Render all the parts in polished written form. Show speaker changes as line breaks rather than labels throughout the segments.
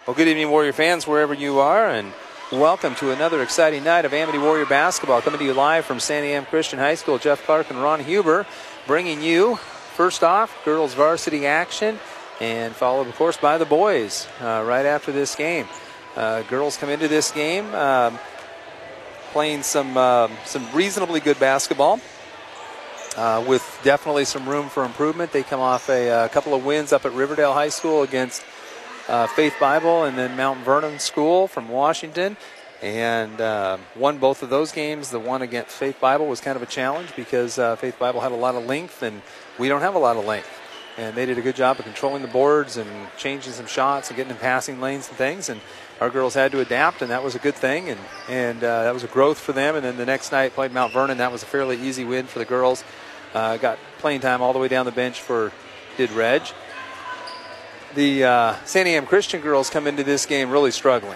Well, good evening, Warrior fans, wherever you are, and welcome to another exciting night of Amity Warrior basketball. Coming to you live from Santiam Christian High School. Jeff Clark and Ron Huber bringing you, first off, girls varsity action, and followed, of course, by the boys right after this game. Girls come into this game playing some reasonably good basketball with definitely some room for improvement. They come off a couple of wins up at Riverdale High School against Faith Bible and then Mount Vernon School from Washington, and won both of those games. The one against Faith Bible was kind of a challenge because Faith Bible had a lot of length and we don't have a lot of length, and they did a good job of controlling the boards and changing some shots and getting in passing lanes and things, and our girls had to adapt, and that was a good thing, and that was a growth for them. And then the next night played Mount Vernon. That was a fairly easy win for the girls. Got playing time all the way down the bench did Reg. The Santiam Christian girls come into this game really struggling.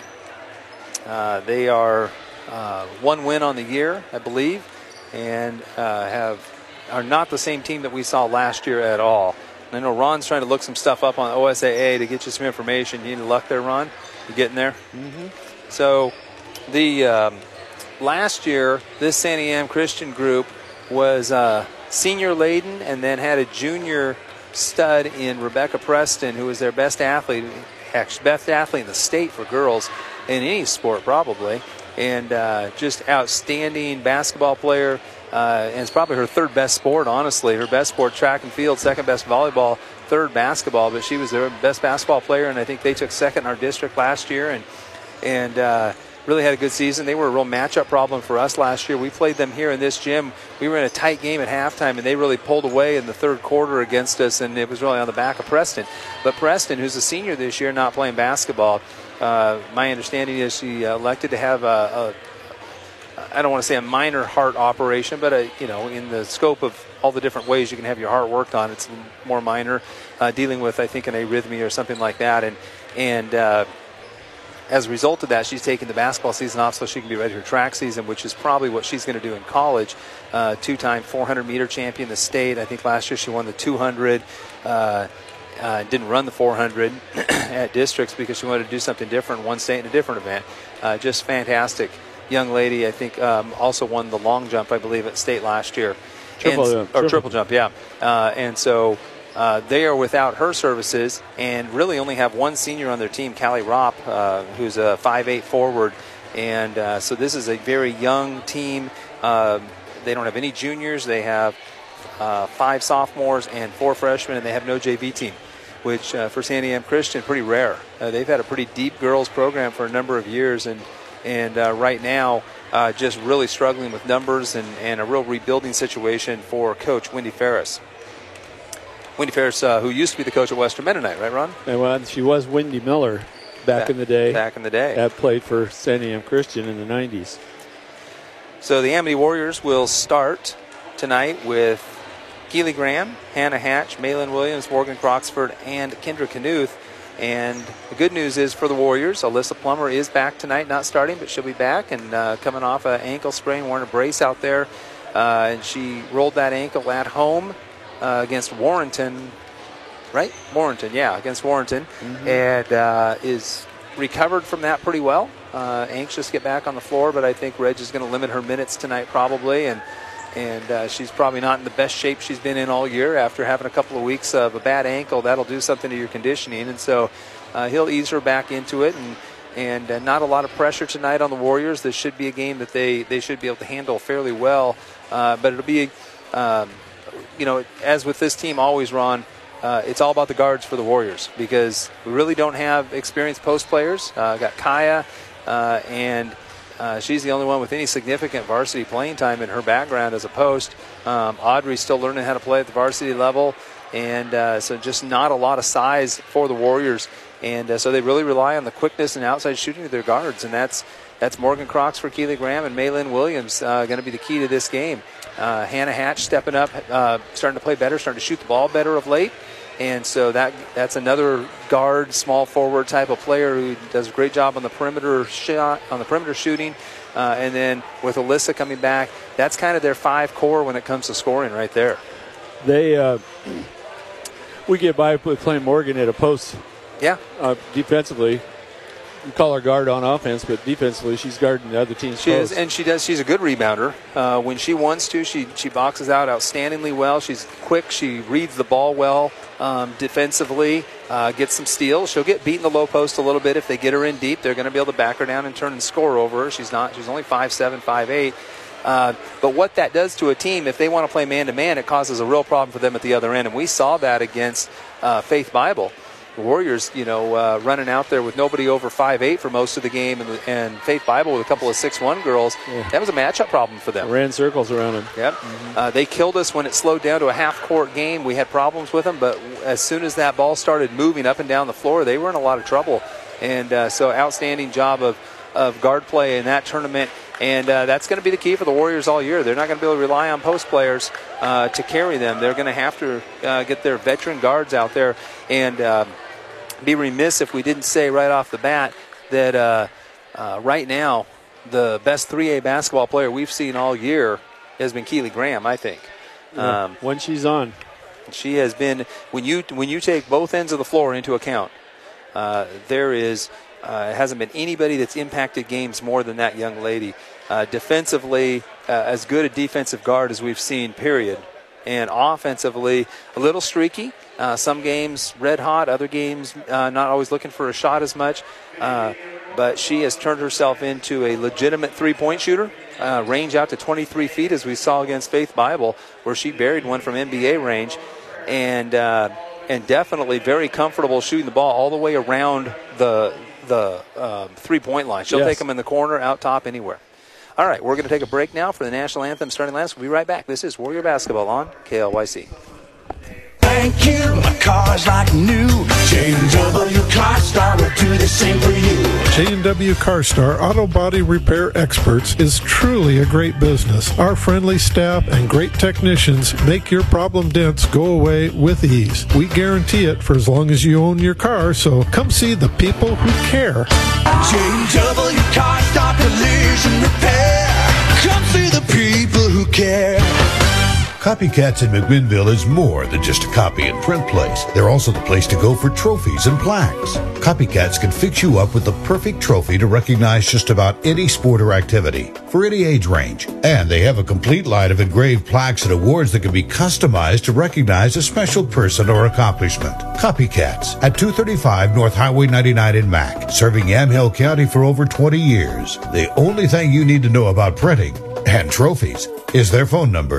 They are one win on the year, I believe, and are not the same team that we saw last year at all. And I know Ron's trying to look some stuff up on OSAA to get you some information. You need luck there, Ron? You getting there? Mm-hmm. So the last year, this Santiam Christian group was senior laden and then had a junior stud in Rebecca Preston, who was their best athlete, actually best athlete in the state for girls in any sport probably, and just outstanding basketball player, and it's probably her third best sport, honestly. Her best sport, track and field, second best volleyball, third basketball, but she was their best basketball player, and I think they took second in our district last year, and really had a good season. They were a real matchup problem for us last year. We played them here in this gym. We were in a tight game at halftime, and they really pulled away in the third quarter against us, and it was really on the back of Preston. But Preston, who's a senior this year, not playing basketball, my understanding is she elected to have I don't want to say a minor heart operation, but in the scope of all the different ways you can have your heart worked on, it's more minor, dealing with, I think, an arrhythmia or something like that. And as a result of that, she's taking the basketball season off so she can be ready for track season, which is probably what she's going to do in college. Two-time 400-meter champion in the state. I think last year she won the 200. Didn't run the 400 at districts because she wanted to do something different in one state in a different event. Just fantastic young lady. I think also won the long jump, I believe, at state last year. Triple jump, yeah. And so they are without her services and really only have one senior on their team, Callie Ropp, who's a 5'8" forward. And so this is a very young team. They don't have any juniors. They have 5 sophomores and 4 freshmen, and they have no JV team, which for Santiam Christian, pretty rare. They've had a pretty deep girls program for a number of years, and right now just really struggling with numbers and a real rebuilding situation for Coach Wendy Ferris. Wendy Ferris, who used to be the coach at Western Mennonite, right, Ron?
And well, she was Wendy Miller back in the day.
Back in the day.
That played for Santiam Christian in the 90s.
So the Amity Warriors will start tonight with Keely Graham, Hannah Hatch, Malin Williams, Morgan Croxford, and Kendra Knuth. And the good news is for the Warriors, Alyssa Plummer is back tonight, not starting, but she'll be back and coming off an ankle sprain, wearing a brace out there. And she rolled that ankle at home against Warrenton, right? Warrenton, yeah, against Warrenton. Mm-hmm. And is recovered from that pretty well. Anxious to get back on the floor, but I think Reg is going to limit her minutes tonight probably. And she's probably not in the best shape she's been in all year after having a couple of weeks of a bad ankle. That'll do something to your conditioning. And so he'll ease her back into it. And not a lot of pressure tonight on the Warriors. This should be a game that they should be able to handle fairly well. But it'll be, as with this team always, Ron, it's all about the guards for the Warriors because we really don't have experienced post players. Got Kaya and she's the only one with any significant varsity playing time in her background as a post. Audrey's still learning how to play at the varsity level, and so just not a lot of size for the Warriors. And so they really rely on the quickness and outside shooting of their guards, and that's Morgan Croxford, Keely Graham, and Malin Williams going to be the key to this game. Hannah Hatch stepping up, starting to play better, starting to shoot the ball better of late. And so that's another guard, small forward type of player who does a great job on the perimeter shooting. And then with Alyssa coming back, that's kind of their 5 core when it comes to scoring right there.
We get by with playing Morgan at a post.
Yeah.
Defensively. You call her guard on offense, but defensively, she's guarding the other team's
She is,
post.
and she's a good rebounder. When she wants to, she boxes out outstandingly well. She's quick. She reads the ball well defensively, gets some steals. She'll get beat in the low post a little bit. If they get her in deep, they're going to be able to back her down and turn and score over her. She's only 5'7", 5'8". But what that does to a team, if they want to play man-to-man, it causes a real problem for them at the other end. And we saw that against Faith Bible. The Warriors, running out there with nobody over 5'8" for most of the game, and Faith Bible with a couple of 6'1" girls. Yeah. That was a matchup problem for them.
They ran circles around them.
Yep. Mm-hmm. They killed us when it slowed down to a half-court game. We had problems with them, but as soon as that ball started moving up and down the floor, they were in a lot of trouble. And so outstanding job of guard play in that tournament. And that's going to be the key for the Warriors all year. They're not going to be able to rely on post players to carry them. They're going to have to get their veteran guards out there and be remiss if we didn't say right off the bat that right now the best 3A basketball player we've seen all year has been Keely Graham, I think.
Yeah, when she's on.
She has been, when you take both ends of the floor into account, there hasn't been anybody that's impacted games more than that young lady. Defensively, as good a defensive guard as we've seen, period. And offensively, a little streaky. Some games red hot, other games not always looking for a shot as much. But she has turned herself into a legitimate three-point shooter. Range out to 23 feet, as we saw against Faith Bible, where she buried one from NBA range. And definitely very comfortable shooting the ball all the way around the three-point line. She'll take them in the corner, out top, anywhere. All right, we're going to take a break now for the national anthem starting last. We'll be right back. This is Warrior Basketball on KLYC.
Thank you, my car's like new. J&W CarStar will do the same for you.
J&W CarStar Auto Body Repair Experts is truly a great business. Our friendly staff and great technicians make your problem dents go away with ease. We guarantee it for as long as you own your car, so come see the people who care.
J&W CarStar Collision Repair. Come see the people who care.
Copycats in McMinnville is more than just a copy and print place. They're also the place to go for trophies and plaques. Copycats can fix you up with the perfect trophy to recognize just about any sport or activity for any age range. And they have a complete line of engraved plaques and awards that can be customized to recognize a special person or accomplishment. Copycats at 235 North Highway 99 in Mac, serving Yamhill County for over 20 years. The only thing you need to know about printing and trophies is their phone number,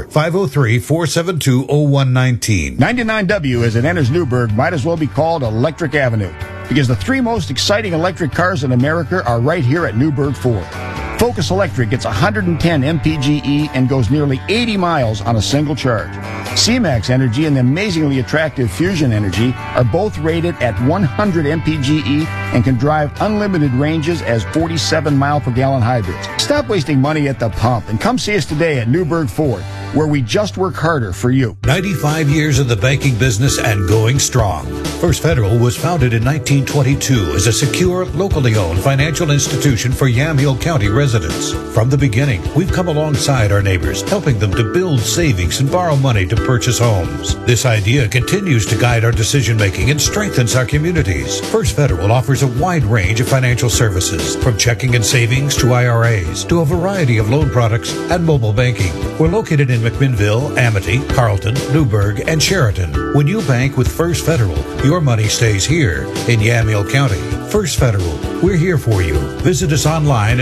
503-472-0119.
99W as it enters Newburgh might as well be called Electric Avenue, because the three most exciting electric cars in America are right here at Newburgh Ford. Focus Electric gets 110 mpge and goes nearly 80 miles on a single charge. C-Max Energy and the amazingly attractive Fusion Energy are both rated at 100 mpge and can drive unlimited ranges as 47-mile-per-gallon hybrids. Stop wasting money at the pump and come see us today at Newburgh Ford, where we just work harder for you.
95 years in the banking business and going strong. First Federal was founded in 1922 as a secure, locally owned financial institution for Yamhill County residents. From the beginning, we've come alongside our neighbors, helping them to build savings and borrow money to purchase homes. This idea continues to guide our decision-making and strengthens our communities. First Federal offers a wide range of financial services, from checking and savings to IRAs, to a variety of loan products and mobile banking. We're located in McMinnville, Amity, Carlton, Newburgh, and Sheraton. When you bank with First Federal, your money stays here in Yamhill County. First Federal, we're here for you. Visit us online at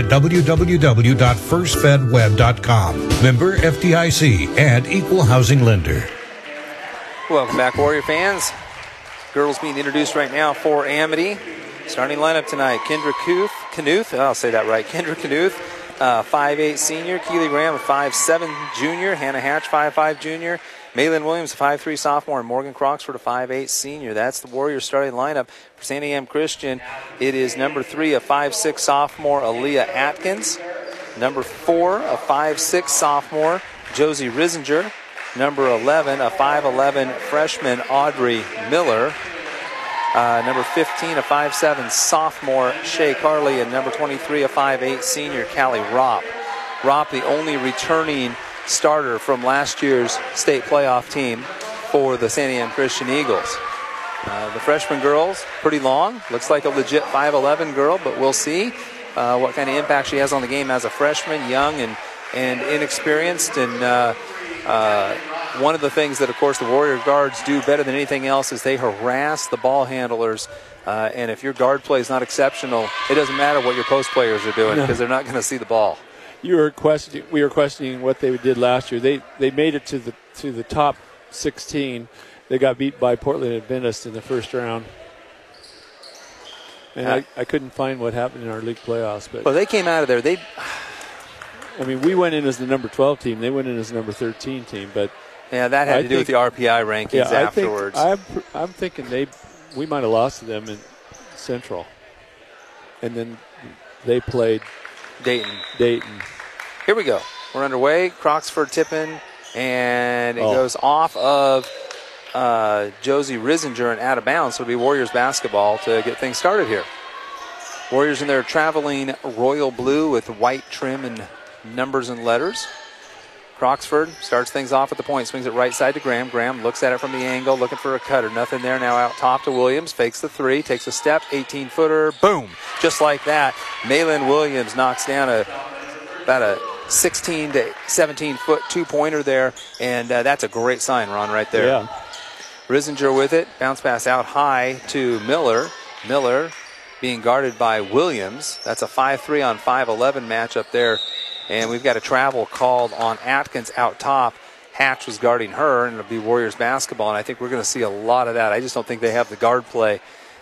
www.firstfedweb.com. Member FDIC and Equal Housing Lender.
Welcome back, Warrior fans. Girls being introduced right now for Amity. Starting lineup tonight, Kendra Knuth, I'll say that right, Kendra Knuth, 5'8" senior, Keely Graham, a 5'7" junior, Hannah Hatch, 5'5" junior, Maylin Williams, a 5'3" sophomore, and Morgan Croxford, a 5'8" senior. That's the Warriors starting lineup. For Sandy Am Christian, it is number 3, a 5'6" sophomore, Aaliyah Atkins. Number 4, a 5'6" sophomore, Josie Risinger. Number 11, a 5'11" freshman, Audrey Miller. Number 15, a 5'7" sophomore, Shay Carley. And number 23, a 5'8" senior, Callie Ropp. Ropp, the only returning starter from last year's state playoff team for the Sandy Am Christian Eagles. The freshman girl's pretty long. Looks like a legit 5'11 girl, but we'll see what kind of impact she has on the game as a freshman, young and inexperienced. And one of the things that, of course, the Warrior guards do better than anything else is they harass the ball handlers. And if your guard play is not exceptional, it doesn't matter what your post players are doing because they're not going to see the ball.
We were questioning what they did last year. They made it to the top 16. They got beat by Portland Adventist in the first round. And I couldn't find what happened in our league playoffs. But
well, they came out of there.
We went in as the number 12 team. They went in as the number 13 team. But
yeah, that had to do with the RPI rankings afterwards.
I'm thinking we might have lost to them in Central. And then they played
Dayton.
Here
we go. We're underway. Croxford tipping, and it goes off of Josie Risinger and out of bounds. So it'll be Warriors basketball to get things started here. Warriors in their traveling royal blue with white trim and numbers and letters. Croxford starts things off at the point, swings it right side to Graham. Graham looks at it from the angle, looking for a cutter. Nothing there. Now out top to Williams. Fakes the three, takes a step, 18-footer. Boom! Just like that. Maylin Williams knocks down about a 16 to 17-foot two-pointer there, and that's a great sign, Ron, right there.
Yeah.
Risinger with it. Bounce pass out high to Miller. Miller being guarded by Williams. That's a 5-3 on 5'11 matchup there. And we've got a travel called on Atkins out top. Hatch was guarding her, and it'll be Warriors basketball. And I think we're going to see a lot of that. I just don't think they have the guard play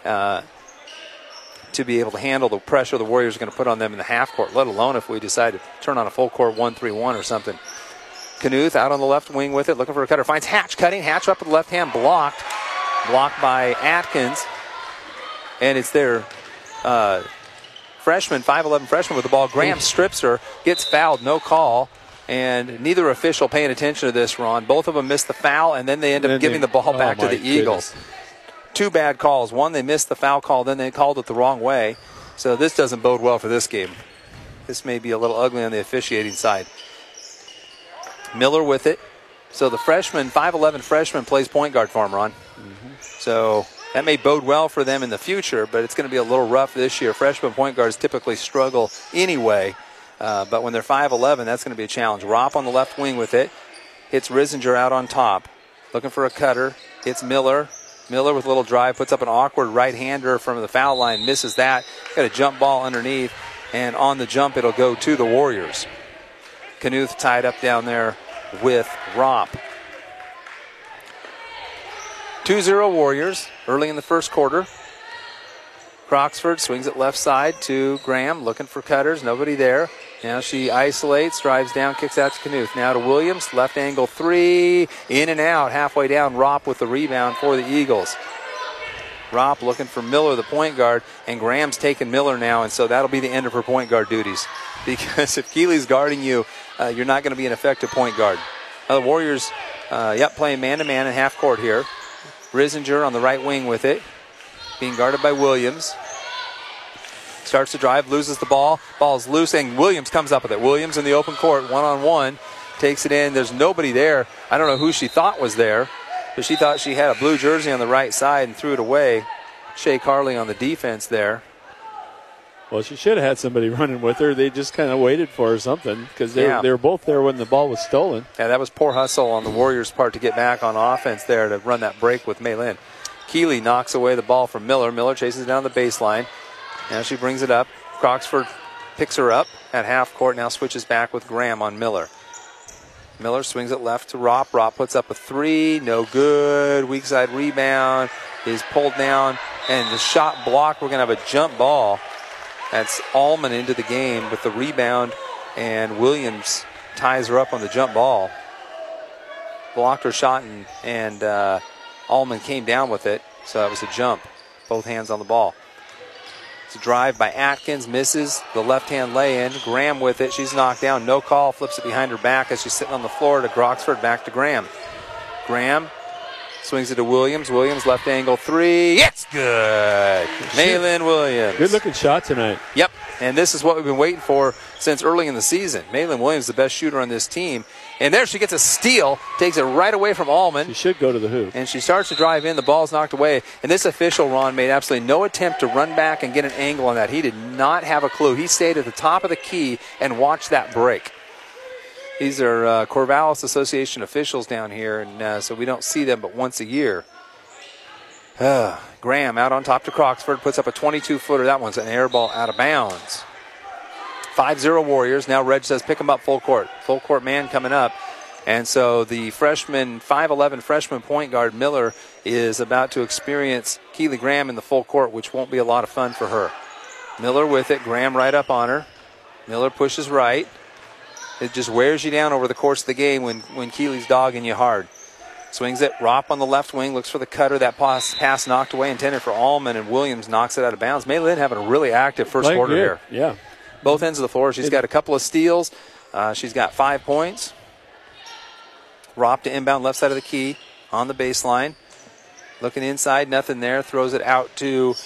to be able to handle the pressure the Warriors are going to put on them in the half court, let alone if we decide to turn on a full court 1-3-1 or something. Knuth out on the left wing with it, looking for a cutter. Finds Hatch cutting. Hatch up with the left hand, blocked. Blocked by Atkins. And it's their freshman, 5'11 freshman with the ball. Graham strips her, gets fouled, no call. And neither official paying attention to this, Ron. Both of them missed the foul, and then they end up giving the ball back to the Eagles. Two bad calls. One, they missed the foul call, then they called it the wrong way. So this doesn't bode well for this game. This may be a little ugly on the officiating side. Miller with it. So the freshman, 5'11 freshman, plays point guard for him, Ron. So that may bode well for them in the future, but it's going to be a little rough this year. Freshman point guards typically struggle anyway, but when they're 5'11, that's going to be a challenge. Ropp on the left wing with it. Hits Risinger out on top. Looking for a cutter. Hits Miller. Miller with a little drive, puts up an awkward right-hander from the foul line, misses that. Got a jump ball underneath, and on the jump it'll go to the Warriors. Knuth tied up down there with Ropp. 2-0 Warriors early in the first quarter. Croxford swings it left side to Graham, looking for cutters, nobody there. Now she isolates, drives down, kicks out to Knuth. Now to Williams, left angle three, in and out, halfway down. Ropp with the rebound for the Eagles. Ropp looking for Miller, the point guard, and Graham's taking Miller now, and so that'll be the end of her point guard duties. Because if Keeley's guarding you, you're not going to be an effective point guard. The Warriors, playing man-to-man in half court here. Risinger on the right wing with it, being guarded by Williams. Starts to drive, loses the ball. Ball's loose, and Williams comes up with it. Williams in the open court, one-on-one, takes it in. There's nobody there. I don't know who she thought was there, but she thought she had a blue jersey on the right side and threw it away. Shea Carley on the defense there.
Well, she should have had somebody running with her. They just kind of waited for her something because they were both there when the ball was stolen.
Yeah, that was poor hustle on the Warriors' part to get back on offense there to run that break with Maylin. Keeley knocks away the ball from Miller. Miller chases it down the baseline. Now she brings it up. Croxford picks her up at half court. Now switches back with Graham on Miller. Miller swings it left to Ropp. Ropp puts up a three. No good. Weak side rebound is pulled down. And the shot blocked. We're going to have a jump ball. That's Allman into the game with the rebound. And Williams ties her up on the jump ball. Blocked her shot and Allman came down with it. So that was a jump. Both hands on the ball. It's a drive by Atkins, misses the left-hand lay-in. Graham with it. She's knocked down. No call. Flips it behind her back as she's sitting on the floor to Croxford. Back to Graham. Graham Swings it to Williams. Williams, left angle three. It's good. Maylin Williams.
Good looking shot tonight.
Yep. And this is what we've been waiting for since early in the season. Maylin Williams, the best shooter on this team. And there she gets a steal, takes it right away from Allman.
She should go to the hoop.
And she starts to drive in. The ball's knocked away. And this official, Ron, made absolutely no attempt to run back and get an angle on that. He did not have a clue. He stayed at the top of the key and watched that break. These are Corvallis Association officials down here, and so we don't see them but once a year. Graham out on top to Croxford, puts up a 22-footer. That one's an air ball out of bounds. 5-0 Warriors. Now Reg says pick them up full court. Full court man coming up. And so the freshman, 5'11 freshman point guard Miller is about to experience Keely Graham in the full court, which won't be a lot of fun for her. Miller with it. Graham right up on her. Miller pushes right. It just wears you down over the course of the game when Keely's dogging you hard. Swings it. Ropp on the left wing. Looks for the cutter. That pass knocked away, intended for Allman, and Williams knocks it out of bounds. Maylin having a really active first quarter here.
Yeah.
Both ends of the floor. She's got a couple of steals. She's got 5 points. Ropp to inbound left side of the key on the baseline. Looking inside. Nothing there. Throws it out to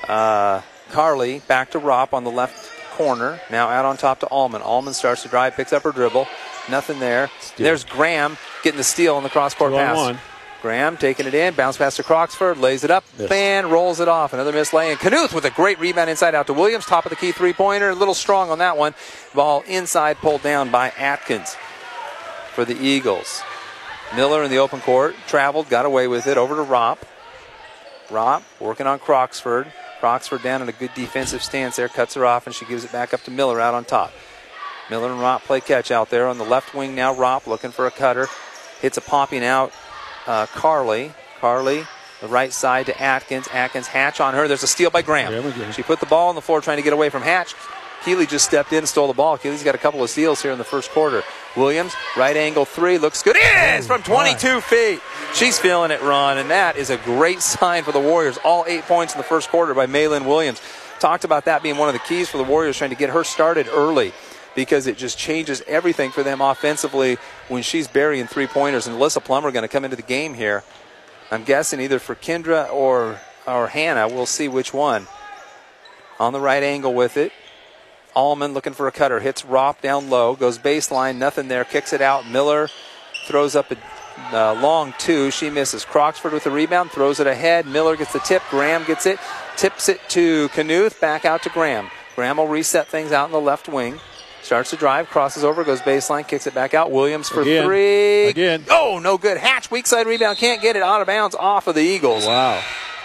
Carly. Back to Ropp on the left corner. Now out on top to Allman. Allman starts to drive. Picks up her dribble. Nothing there. There's Graham getting the steal on the cross-court pass. Graham taking it in. Bounce pass to Croxford. Lays it up. And rolls it off. Another miss lay in. Knuth with a great rebound inside out to Williams. Top of the key three-pointer. A little strong on that one. Ball inside pulled down by Atkins for the Eagles. Miller in the open court. Traveled. Got away with it. Over to Ropp. Ropp working on Croxford. Croxford down in a good defensive stance there. Cuts her off, and she gives it back up to Miller out on top. Miller and Ropp play catch out there. On the left wing now, Ropp looking for a cutter. Hits a popping out. Carly, the right side to Atkins. Atkins, Hatch on her. There's a steal by Graham. She put the ball on the floor trying to get away from Hatch. Keeley just stepped in and stole the ball. Keeley's got a couple of steals here in the first quarter. Williams, right angle three, looks good. It is from 22 feet. She's feeling it, Ron, and that is a great sign for the Warriors. All 8 points in the first quarter by Maylin Williams. Talked about that being one of the keys for the Warriors, trying to get her started early, because it just changes everything for them offensively when she's burying three-pointers. And Alyssa Plummer going to come into the game here. I'm guessing either for Kendra or Hannah. We'll see which one. On the right angle with it. Allman looking for a cutter. Hits Ropp down low. Goes baseline. Nothing there. Kicks it out. Miller throws up a long two. She misses. Croxford with the rebound. Throws it ahead. Miller gets the tip. Graham gets it. Tips it to Knuth. Back out to Graham. Graham will reset things out in the left wing. Starts to drive, crosses over, goes baseline, kicks it back out. Williams for three.
Again.
Oh, no good. Hatch, weak side rebound, can't get it out of bounds off of the Eagles.
Wow.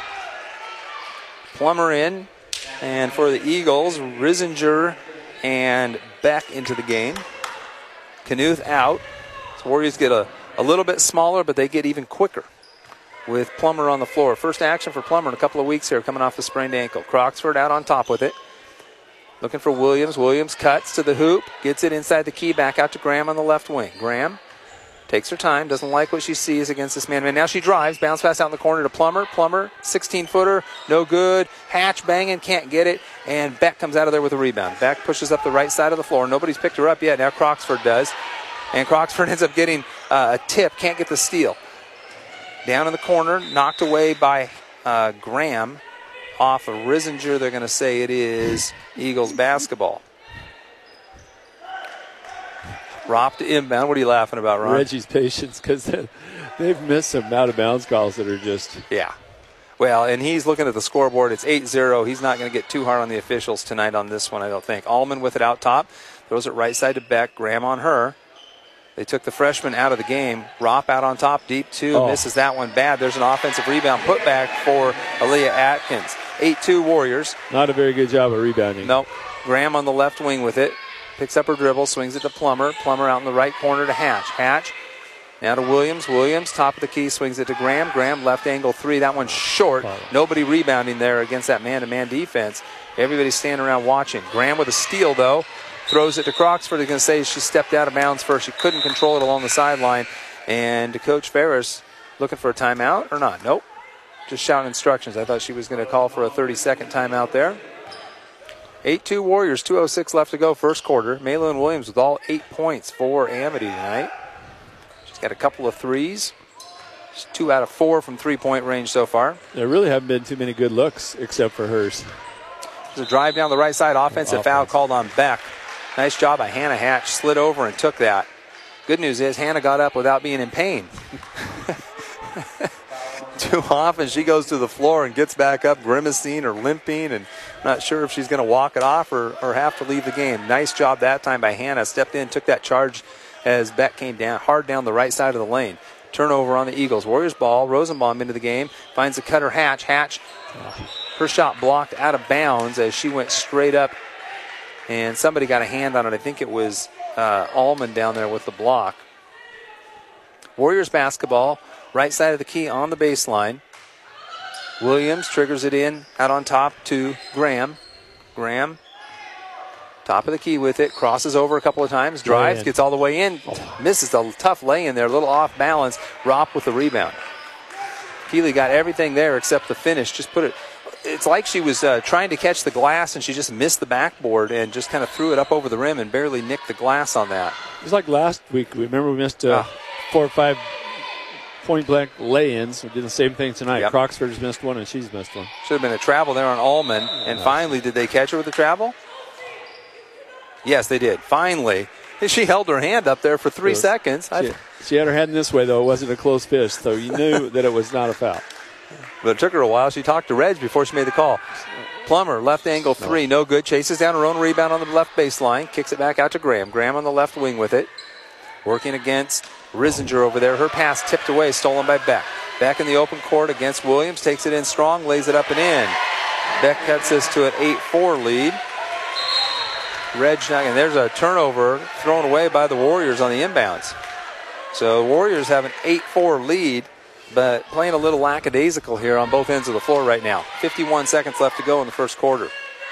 Plummer in. And for the Eagles, Risinger and Beck into the game. Knuth out. So Warriors get a little bit smaller, but they get even quicker with Plummer on the floor. First action for Plummer in a couple of weeks here, coming off the sprained ankle. Croxford out on top with it. Looking for Williams. Williams cuts to the hoop. Gets it inside the key. Back out to Graham on the left wing. Graham takes her time. Doesn't like what she sees against this man. Now she drives. Bounce pass out in the corner to Plummer. Plummer, 16-footer. No good. Hatch banging. Can't get it. And Beck comes out of there with a rebound. Beck pushes up the right side of the floor. Nobody's picked her up yet. Now Croxford does. And Croxford ends up getting a tip. Can't get the steal. Down in the corner. Knocked away by Graham. Off of Risinger, they're going to say it is Eagles basketball. Ropp to inbound. What are you laughing about, Ron?
Reggie's patience, because they've missed some out-of-bounds calls that are just...
Yeah. Well, and he's looking at the scoreboard. It's 8-0. He's not going to get too hard on the officials tonight on this one, I don't think. Allman with it out top. Throws it right side to Beck. Graham on her. They took the freshman out of the game. Ropp out on top, deep two. Misses that one bad. There's an offensive rebound put back for Aaliyah Atkins. 8-2 Warriors.
Not a very good job of rebounding.
Nope. Graham on the left wing with it. Picks up her dribble, swings it to Plummer. Plummer out in the right corner to Hatch. Hatch now to Williams. Williams, top of the key, swings it to Graham. Graham, left angle three. That one's short. Nobody rebounding there against that man-to-man defense. Everybody's standing around watching. Graham with a steal, though. Throws it to Croxford. They're going to say she stepped out of bounds first. She couldn't control it along the sideline. And Coach Ferris looking for a timeout or not? Nope. Just shouting instructions. I thought she was going to call for a 30-second timeout there. 8-2 Warriors, 2:06 left to go, first quarter. Maylin Williams with all 8 points for Amity tonight. She's got a couple of threes. She's 2 out of 4 from three-point range so far.
There really haven't been too many good looks except for hers.
There's a drive down the right side, offensive foul called on Beck. Nice job by Hannah Hatch, slid over and took that. Good news is Hannah got up without being in pain. Too often she goes to the floor and gets back up grimacing or limping and not sure if she's going to walk it off or have to leave the game. Nice job that time by Hannah. Stepped in, took that charge as Beck came down hard down the right side of the lane. Turnover on the Eagles. Warriors ball. Rosenbaum into the game. Finds the cutter Hatch. Hatch, her shot blocked out of bounds as she went straight up. And somebody got a hand on it. I think it was Allman down there with the block. Warriors basketball. Right side of the key on the baseline. Williams triggers it in out on top to Graham. Graham, top of the key with it. Crosses over a couple of times. Drives, gets all the way in. Misses a tough lay in there. A little off balance. Ropp with the rebound. Keeley got everything there except the finish. Just put it. It's like she was trying to catch the glass and she just missed the backboard and just kind of threw it up over the rim and barely nicked the glass on that.
It was like last week. Remember we missed 4 or 5 point-blank lay-ins. We did the same thing tonight.
Yep.
Croxford's missed one and she's missed one.
Should have been a travel there on Allman. And finally, did they catch her with the travel? Yes, they did. Finally. She held her hand up there for 3 seconds.
She had her hand this way, though. It wasn't a close fist, so you knew that it was not a foul.
But it took her a while. She talked to Reg before she made the call. Plummer, left angle three, no good. Chases down her own rebound on the left baseline. Kicks it back out to Graham. Graham on the left wing with it. Working against Risinger over there. Her pass tipped away, stolen by Beck. Beck in the open court against Williams. Takes it in strong, lays it up and in. Beck cuts this to an 8-4 lead. Reg, and there's a turnover thrown away by the Warriors on the inbounds. So the Warriors have an 8-4 lead, but playing a little lackadaisical here on both ends of the floor right now. 51 seconds left to go in the first quarter.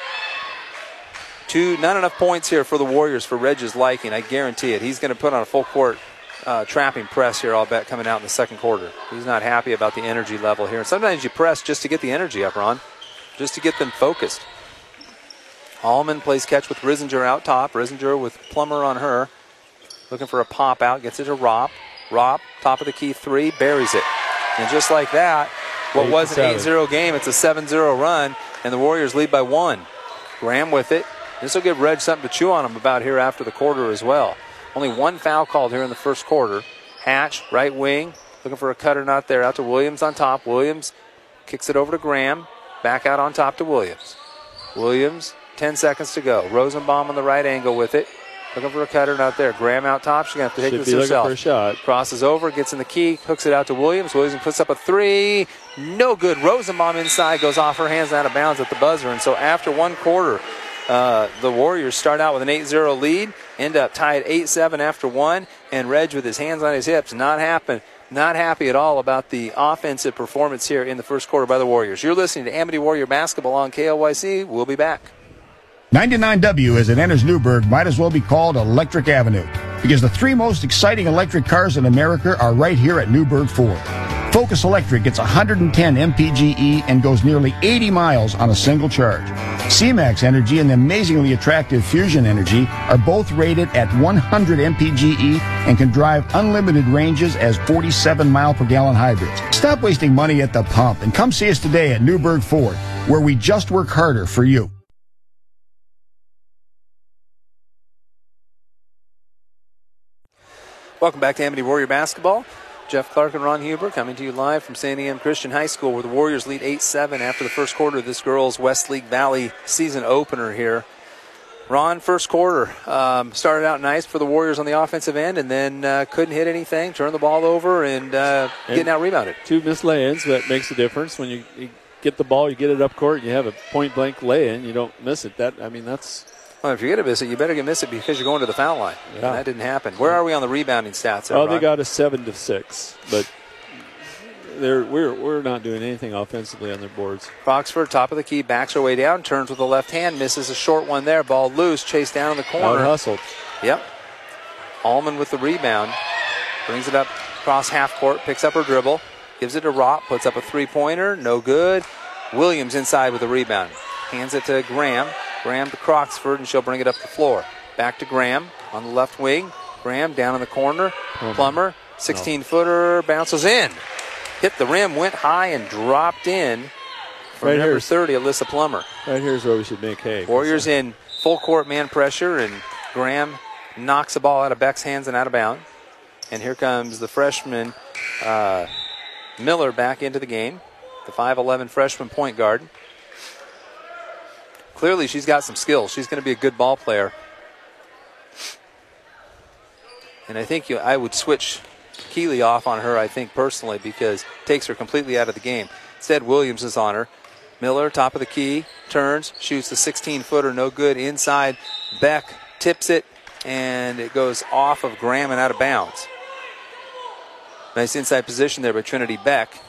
Not enough points here for the Warriors for Reg's liking, I guarantee it. He's going to put on a full court trapping press here, I'll bet, coming out in the second quarter. He's not happy about the energy level here. And sometimes you press just to get the energy up, Ron, just to get them focused. Allman plays catch with Risinger out top. Risinger with Plummer on her. Looking for a pop out, gets it to Ropp. Ropp, top of the key three, buries it. And just like that, what was an 8-0 game, it's a 7-0 run, and the Warriors lead by 1. Graham with it. This will give Reg something to chew on him about here after the quarter as well. Only one foul called here in the first quarter. Hatch, right wing, looking for a cutter, not there. Out to Williams on top. Williams kicks it over to Graham. Back out on top to Williams. Williams, 10 seconds to go. Rosenbaum on the right angle with it. Looking for a cutter, not there. Graham out top. She's going to have to take this herself.
For a shot.
Crosses over, gets in the key, hooks it out to Williams. Williams puts up a three. No good. Rosenbaum inside, goes off her hands and out of bounds at the buzzer. And so after one quarter, the Warriors start out with an 8-0 lead, end up tied 8-7 after one, and Reg with his hands on his hips, not happy at all about the offensive performance here in the first quarter by the Warriors. You're listening to Amity Warrior Basketball on KLYC. We'll be back.
99W, as it enters Newburgh, might as well be called Electric Avenue, because the 3 most exciting electric cars in America are right here at Newburgh Ford. Focus Electric gets 110 mpge and goes nearly 80 miles on a single charge. C-Max Energy and the amazingly attractive Fusion Energy are both rated at 100 mpge and can drive unlimited ranges as 47-mile-per-gallon hybrids. Stop wasting money at the pump and come see us today at Newburgh Ford, where we just work harder for you.
Welcome back to Amity Warrior Basketball. Jeff Clark and Ron Huber coming to you live from Santiam Christian High School, where the Warriors lead 8-7 after the first quarter of this girls' West League Valley season opener here. Ron, first quarter started out nice for the Warriors on the offensive end, and then couldn't hit anything, turned the ball over, and getting out rebounded.
2 missed lay-ins, that makes a difference. When you get the ball, you get it up court, you have a point-blank lay-in, you don't miss it. That's...
Well, if you're going to miss it, you better miss it because you're going to the foul line. Yeah. And that didn't happen. Where are we on the rebounding stats there, Ron?
They got a 7-6, but we're not doing anything offensively on their boards.
Croxford, top of the key, backs her way down, turns with the left hand, misses a short one there. Ball loose, chased down in the corner.
Out-hustled.
Yep. Allman with the rebound. Brings it up across half court, picks up her dribble, gives it to Ropp, puts up a three-pointer, no good. Williams inside with the rebound. Hands it to Graham. Graham to Croxford, and she'll bring it up the floor. Back to Graham on the left wing. Graham down in the corner. Plummer, 16-footer, bounces in. hit the rim, went high, and dropped in from
Right
number
here.
30, Alyssa Plummer.
Right here's where we should make hay.
Warriors in full court man pressure, and Graham knocks the ball out of Beck's hands and out of bounds. And here comes the freshman Miller back into the game, the 5'11 freshman point guard. Clearly she's got some skills. She's going to be a good ball player. And I think I would switch Keeley off on her, I think, personally, because it takes her completely out of the game. Instead, Williams is on her. Miller, top of the key, turns, shoots the 16-footer, no good inside. Beck tips it, and it goes off of Graham and out of bounds. Nice inside position there by Trinity Beck.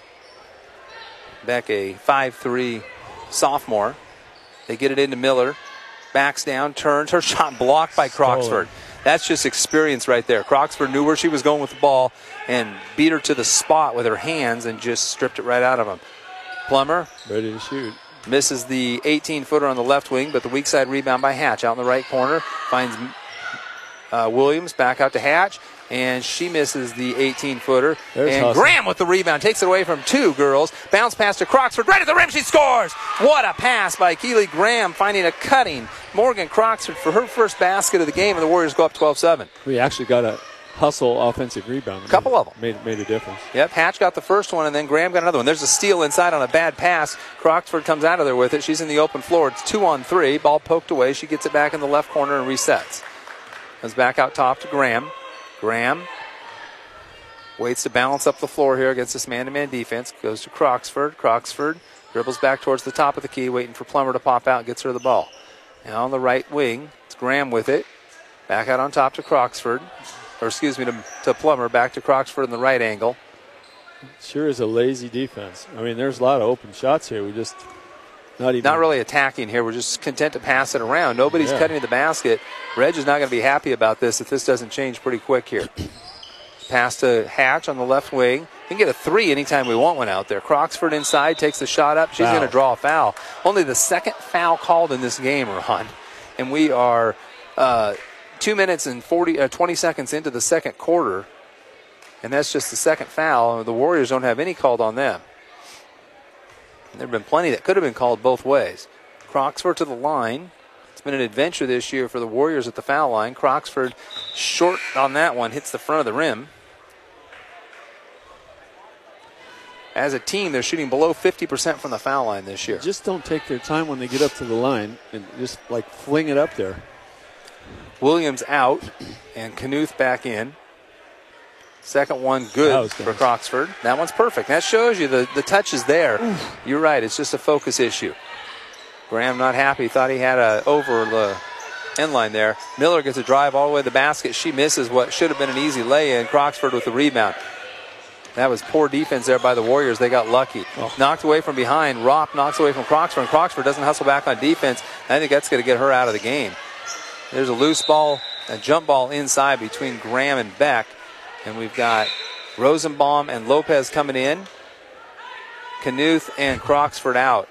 Beck, a 5'3 sophomore. They get it into Miller. Backs down, turns. Her shot blocked by Croxford. That's just experience right there. Croxford knew where she was going with the ball and beat her to the spot with her hands and just stripped it right out of him. Plummer.
Ready to shoot.
Misses the 18-footer on the left wing, but the weak side rebound by Hatch out in the right corner. Finds Williams back out to Hatch, and she misses the 18-footer. And
Hustle.
Graham with the rebound takes it away from two girls. Bounce pass to Croxford. Right at the rim, she scores! What a pass by Keeley Graham, finding a cutting Morgan Croxford for her first basket of the game, and the Warriors go up 12-7.
We actually got a hustle offensive rebound.
Couple of them.
Made a difference.
Yep, Hatch got the first one, and then Graham got another one. There's a steal inside on a bad pass. Croxford comes out of there with it. She's in the open floor. It's 2-on-3. Ball poked away. She gets it back in the left corner and resets. Comes back out top to Graham. Graham waits to balance up the floor here against this man-to-man defense. Goes to Croxford. Croxford dribbles back towards the top of the key, waiting for Plummer to pop out and gets her the ball. Now on the right wing, it's Graham with it. Back out on top to Croxford. Or excuse me, to Plummer. Back to Croxford in the right angle.
Sure is a lazy defense. I mean, there's a lot of open shots here. We just
not really attacking here. We're just content to pass it around. Nobody's cutting to the basket. Reg is not going to be happy about this if this doesn't change pretty quick here. Pass to Hatch on the left wing. We can get a three anytime we want one out there. Croxford inside, takes the shot up. She's going to draw a foul. Only the second foul called in this game, Ron. And we are 2 minutes and 20 seconds into the second quarter. And that's just the second foul. The Warriors don't have any called on them. There have been plenty that could have been called both ways. Croxford to the line. It's been an adventure this year for the Warriors at the foul line. Croxford short on that one, hits the front of the rim. As a team, they're shooting below 50% from the foul line this year.
Just don't take their time when they get up to the line and just like fling it up there.
Williams out and Knuth back in. Second one good for Croxford. That one's perfect. That shows you the touch is there. Oof. You're right. It's just a focus issue. Graham not happy. Thought he had over the end line there. Miller gets a drive all the way to the basket. She misses what should have been an easy lay-in. Croxford with the rebound. That was poor defense there by the Warriors. They got lucky. Knocked away from behind. Ropp knocks away from Croxford, and Croxford doesn't hustle back on defense. I think that's going to get her out of the game. There's a loose ball, a jump ball inside between Graham and Beck. And we've got Rosenbaum and Lopez coming in. Knuth and Croxford out.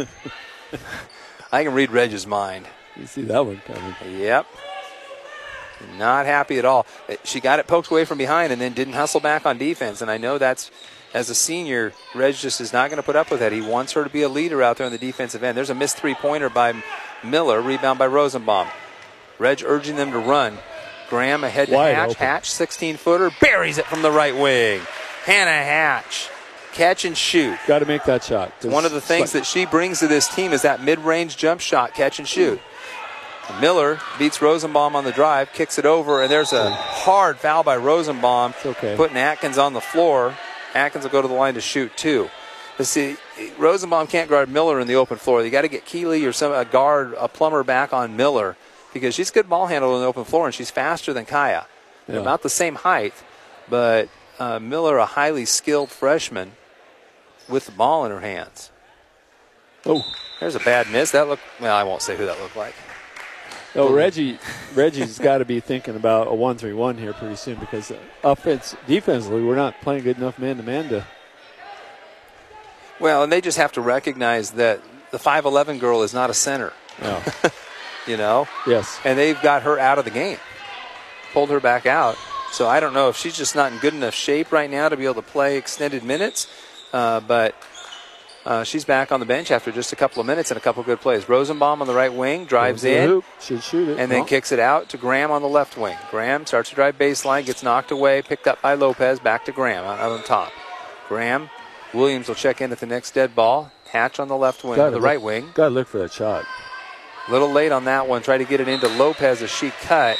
I can read Reg's mind.
You see that one coming.
Yep. Not happy at all. She got it poked away from behind and then didn't hustle back on defense. And I know that's, as a senior, Reg just is not going to put up with that. He wants her to be a leader out there on the defensive end. There's a missed three-pointer by Miller. Rebound by Rosenbaum. Reg urging them to run. Graham ahead to Hatch.
Open.
Hatch, 16-footer, buries it from the right wing. Hannah Hatch, catch and shoot.
Got to make that shot.
One of the things that she brings to this team is that mid-range jump shot, catch and shoot. Miller beats Rosenbaum on the drive, kicks it over, and there's a hard foul by Rosenbaum, putting Atkins on the floor. Atkins will go to the line to shoot two. But see, Rosenbaum can't guard Miller in the open floor. You got to get Keeley or a Plummer back on Miller, because she's a good ball handler in the open floor, and she's faster than Kaya. They're about the same height, but Miller, a highly skilled freshman with the ball in her hands.
Oh,
there's a bad miss. That looked, well, I won't say who that looked like.
Oh, Reggie's got to be thinking about a 1-3-1 here pretty soon, because defensively, we're not playing good enough man-to-man to.
Well, and they just have to recognize that the 5'11 girl is not a center.
No.
You know?
Yes.
And they've got her out of the game. Pulled her back out. So I don't know if she's just not in good enough shape right now to be able to play extended minutes, but she's back on the bench after just a couple of minutes and a couple of good plays. Rosenbaum on the right wing, drives in.
Should shoot it.
And then kicks it out to Graham on the left wing. Graham starts to drive baseline, gets knocked away, picked up by Lopez, back to Graham out on top. Graham, Williams will check in at the next dead ball. Hatch on the left wing, the right wing.
Got to look for that shot.
A little late on that one. Try to get it into Lopez as she cut.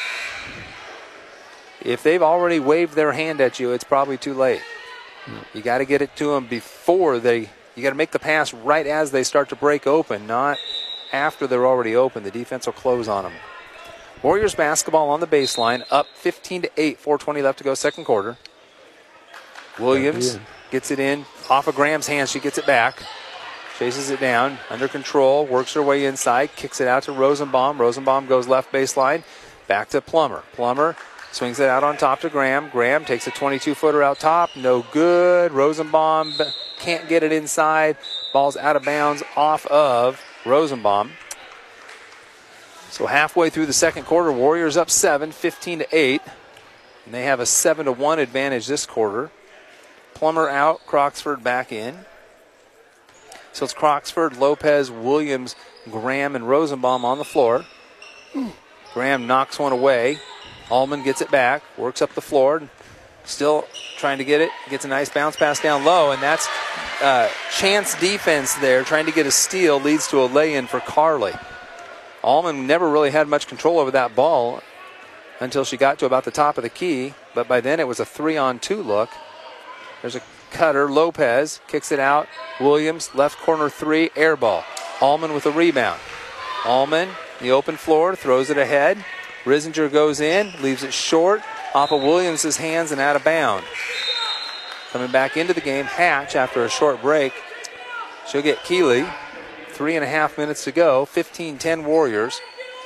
If they've already waved their hand at you, it's probably too late. You got to get it to them before you got to make the pass right as they start to break open, not after they're already open. The defense will close on them. Warriors basketball on the baseline, up 15-8, 4:20 left to go, second quarter. Williams gets it in off of Graham's hands. She gets it back. Chases it down, under control, works her way inside, kicks it out to Rosenbaum. Rosenbaum goes left baseline, back to Plummer. Plummer swings it out on top to Graham. Graham takes a 22-footer out top, no good. Rosenbaum can't get it inside. Ball's out of bounds off of Rosenbaum. So halfway through the second quarter, Warriors up 7, 15-8. And they have a 7-1 advantage this quarter. Plummer out, Croxford back in. So it's Croxford, Lopez, Williams, Graham, and Rosenbaum on the floor. Graham knocks one away. Allman gets it back, works up the floor, still trying to get it. Gets a nice bounce pass down low, and that's chance defense there. Trying to get a steal leads to a lay-in for Carly. Allman never really had much control over that ball until she got to about the top of the key, but by then it was a 3-on-2 look. There's a cutter. Lopez kicks it out. Williams, left corner three, air ball. Allman with a rebound. Allman, the open floor, throws it ahead. Risinger goes in, leaves it short, off of Williams' hands and out of bound. Coming back into the game, Hatch after a short break. She'll get Keeley. 3.5 minutes to go, 15-10 Warriors.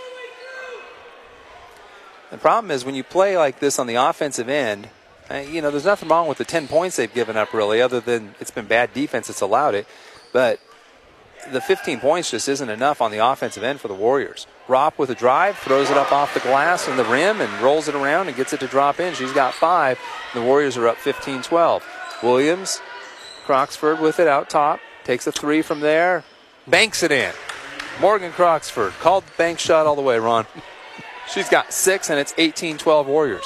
The problem is when you play like this on the offensive end, there's nothing wrong with the 10 points they've given up, really, other than it's been bad defense that's allowed it. But the 15 points just isn't enough on the offensive end for the Warriors. Ropp with a drive, throws it up off the glass and the rim and rolls it around and gets it to drop in. She's got 5. The Warriors are up 15-12. Williams, Croxford with it out top, takes a 3 from there, banks it in. Morgan Croxford called the bank shot all the way, Ron. She's got 6, and it's 18-12 Warriors.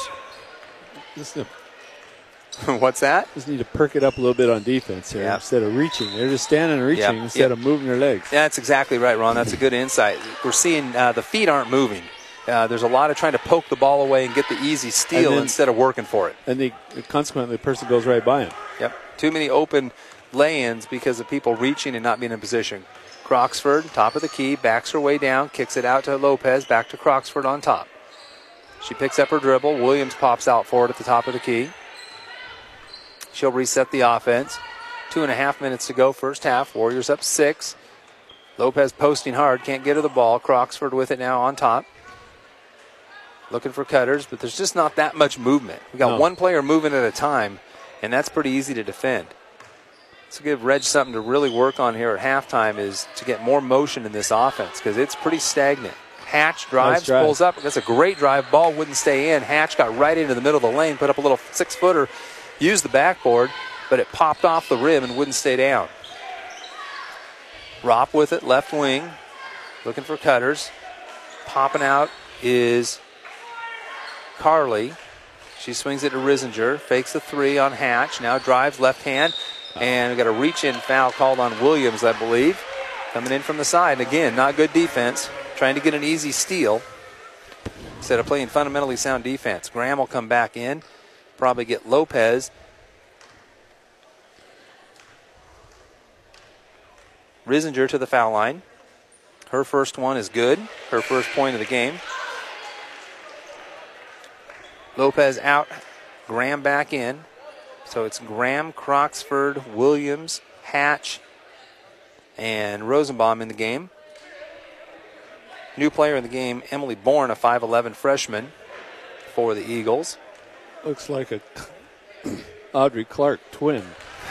What's that?
Just need to perk it up a little bit on defense here instead of reaching. They're just standing and reaching instead of moving their legs.
Yeah, that's exactly right, Ron. That's a good insight. We're seeing the feet aren't moving. There's a lot of trying to poke the ball away and get the easy steal instead of working for it.
And consequently, the person goes right by him.
Yep. Too many open lay-ins because of people reaching and not being in position. Croxford, top of the key, backs her way down, kicks it out to Lopez, back to Croxford on top. She picks up her dribble. Williams pops out for it at the top of the key. She'll reset the offense. 2.5 minutes to go, first half. Warriors up 6. Lopez posting hard, can't get her the ball. Croxford with it now on top. Looking for cutters, but there's just not that much movement. We got one player moving at a time, and that's pretty easy to defend. To give Reg something to really work on here at halftime is to get more motion in this offense because it's pretty stagnant. Hatch drives, pulls up. That's a great drive. Ball wouldn't stay in. Hatch got right into the middle of the lane, put up a little 6-footer, used the backboard, but it popped off the rim and wouldn't stay down. Ropp with it, left wing, looking for cutters. Popping out is Carly. She swings it to Risinger, fakes the 3 on Hatch, now drives left hand, and we've got a reach-in foul called on Williams, I believe. Coming in from the side. Again, not good defense. Trying to get an easy steal instead of playing fundamentally sound defense. Graham will come back in. Probably get Lopez. Risinger to the foul line. Her first one is good. Her first point of the game. Lopez out. Graham back in. So it's Graham, Croxford, Williams, Hatch, and Rosenbaum in the game. New player in the game, Emily Bourne, a 5'11 freshman for the Eagles.
Looks like a Audrey Clark twin.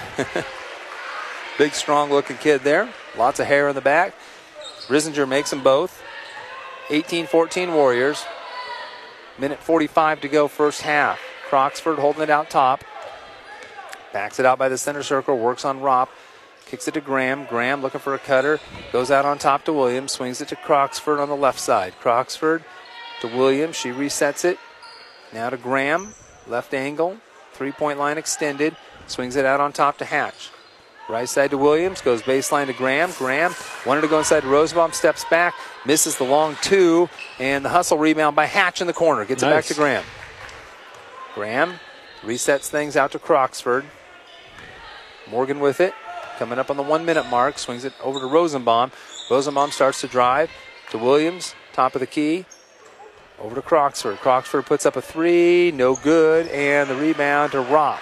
Big, strong-looking kid there. Lots of hair in the back. Risinger makes them both. 18-14 Warriors. Minute 45 to go, first half. Croxford holding it out top. Backs it out by the center circle, works on Ropp. Kicks it to Graham. Graham looking for a cutter. Goes out on top to Williams. Swings it to Croxford on the left side. Croxford to Williams. She resets it. Now to Graham. Left angle. 3-point line extended. Swings it out on top to Hatch. Right side to Williams. Goes baseline to Graham. Graham wanted to go inside to Rosenbaum. Steps back. Misses the long two. And the hustle rebound by Hatch in the corner. Gets it back to Graham. Graham resets things out to Croxford. Morgan with it. Coming up on the 1 minute mark. Swings it over to Rosenbaum. Rosenbaum starts to drive to Williams. Top of the key. Over to Croxford. Croxford puts up a three. No good. And the rebound to Ropp.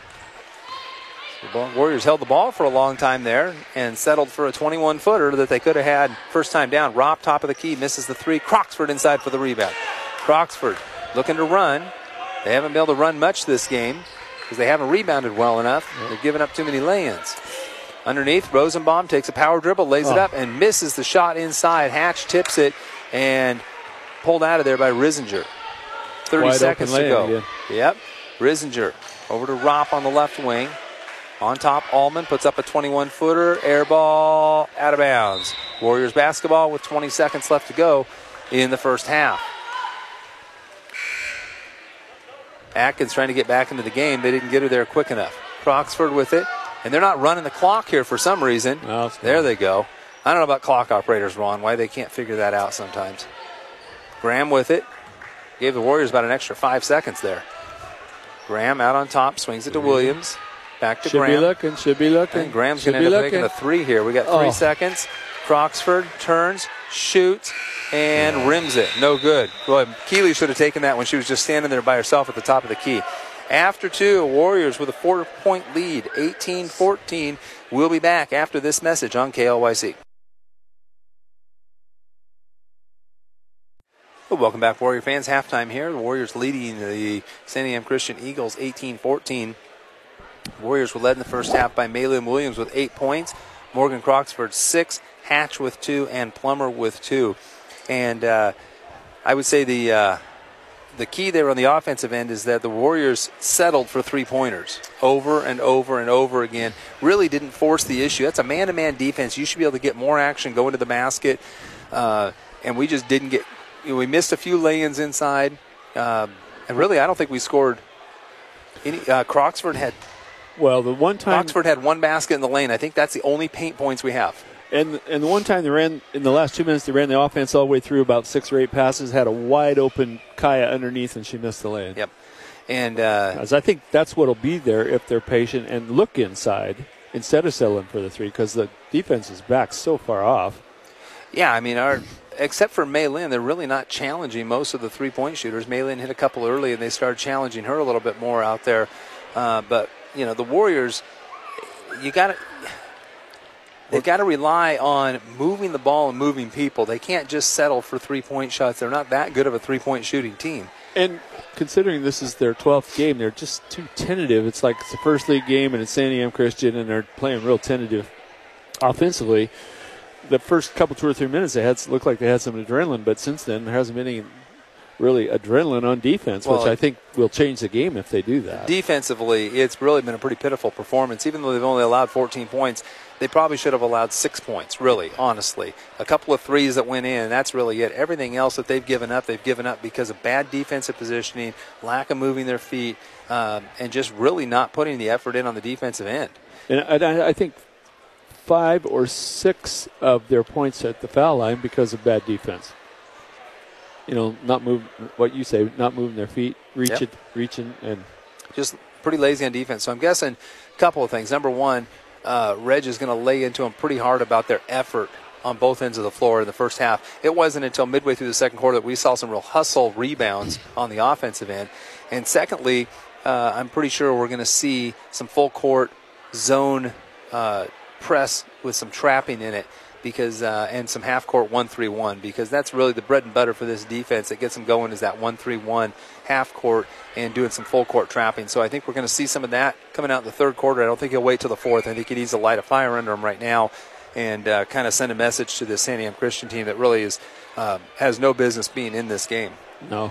The Warriors held the ball for a long time there and settled for a 21-footer that they could have had first time down. Ropp, top of the key, misses the three. Croxford inside for the rebound. Croxford looking to run. They haven't been able to run much this game because they haven't rebounded well enough. They've given up too many lay-ins. Underneath, Rosenbaum takes a power dribble, lays it up, and misses the shot inside. Hatch tips it and pulled out of there by Risinger. 30
Wide
seconds to go.
Again.
Yep. Risinger over to Ropp on the left wing. On top, Allman puts up a 21-footer. Air ball out of bounds. Warriors basketball with 20 seconds left to go in the first half. Atkins trying to get back into the game. They didn't get her there quick enough. Croxford with it. And they're not running the clock here for some reason.
No,
there they go. I don't know about clock operators, Ron, why they can't figure that out sometimes. Graham with it. Gave the Warriors about an extra 5 seconds there. Graham out on top. Swings it to Williams. Back to Graham.
Should be looking.
And Graham's going to end up making a three here. We got 3 seconds. Croxford turns, shoots, and rims it. No good. Boy, Keeley should have taken that when she was just standing there by herself at the top of the key. After two, Warriors with a 4-point lead, 18-14. We'll be back after this message on KLYC. Well, welcome back, Warrior fans. Halftime here. The Warriors leading the Santiam Christian Eagles 18-14. Warriors were led in the first half by Maylin Williams with 8 points. Morgan Croxford 6, Hatch with 2, and Plummer with 2. And I would say the key there on the offensive end is that the Warriors settled for three-pointers over and over and over again. Really didn't force the issue. That's a man-to-man defense. You should be able to get more action, go into the basket. And we just didn't get – we missed a few lay-ins inside. And really, I don't think we scored any Croxford had –
well, the one time
Oxford had one basket in the lane. I think that's the only paint points we have.
And the one time they ran, in the last 2 minutes, they ran the offense all the way through about 6 or 8 passes, had a wide open Kaya underneath, and she missed the lane.
Yep. And
as I think that's what will be there if they're patient and look inside instead of settling for the three, because the defense is back so far off.
Yeah, I mean, except for Mei Lin, they're really not challenging most of the three-point shooters. Mei Lin hit a couple early, and they started challenging her a little bit more out there. But you know, the Warriors, they've got to rely on moving the ball and moving people. They can't just settle for three-point shots. They're not that good of a three-point shooting team.
And considering this is their 12th game, they're just too tentative. It's like it's the first league game, and it's Santiam Christian, and they're playing real tentative offensively. The first couple 2 or 3 minutes, looked like they had some adrenaline, but since then there hasn't been any really adrenaline on defense, which I think will change the game if they do that.
Defensively, it's really been a pretty pitiful performance. Even though they've only allowed 14 points, they probably should have allowed 6 points, really, honestly. A couple of threes that went in, that's really it. Everything else that they've given up because of bad defensive positioning, lack of moving their feet, and just really not putting the effort in on the defensive end.
And I think 5 or 6 of their points at the foul line because of bad defense. You know, not moving their feet, reaching, and
just pretty lazy on defense. So I'm guessing a couple of things. Number one, Reg is going to lay into them pretty hard about their effort on both ends of the floor in the first half. It wasn't until midway through the second quarter that we saw some real hustle rebounds on the offensive end. And secondly, I'm pretty sure we're going to see some full court zone press with some trapping in it. Because and some half-court 1-3-1, because that's really the bread and butter for this defense that gets them going is that 1-3-1 half-court and doing some full-court trapping. So I think we're going to see some of that coming out in the third quarter. I don't think he'll wait till the fourth. I think he needs to light a fire under him right now and kind of send a message to this Santiam Christian team that really has no business being in this game.
No.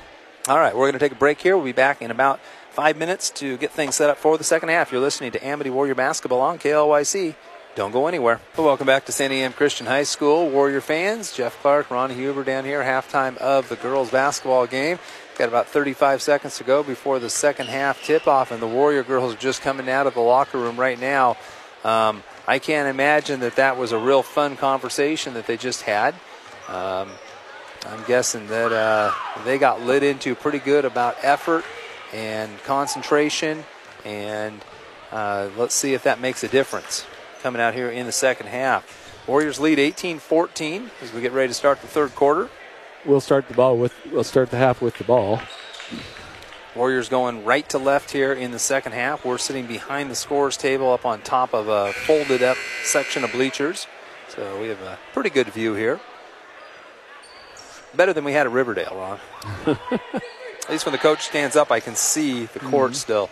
All right, we're going to take a break here. We'll be back in about 5 minutes to get things set up for the second half. You're listening to Amity Warrior Basketball on KLYC. Don't go anywhere. Well, welcome back to Santiam Christian High School. Warrior fans, Jeff Clark, Ron Huber down here, halftime of the girls basketball game. Got about 35 seconds to go before the second half tip-off, and the Warrior girls are just coming out of the locker room right now. I can't imagine that was a real fun conversation that they just had. I'm guessing that they got lit into pretty good about effort and concentration, and let's see if that makes a difference coming out here in the second half. Warriors lead 18-14 as we get ready to start the third quarter.
We'll start the half with the ball.
Warriors going right to left here in the second half. We're sitting behind the scores table up on top of a folded up section of bleachers. So we have a pretty good view here. Better than we had at Riverdale, Ron. At least when the coach stands up, I can see the court still.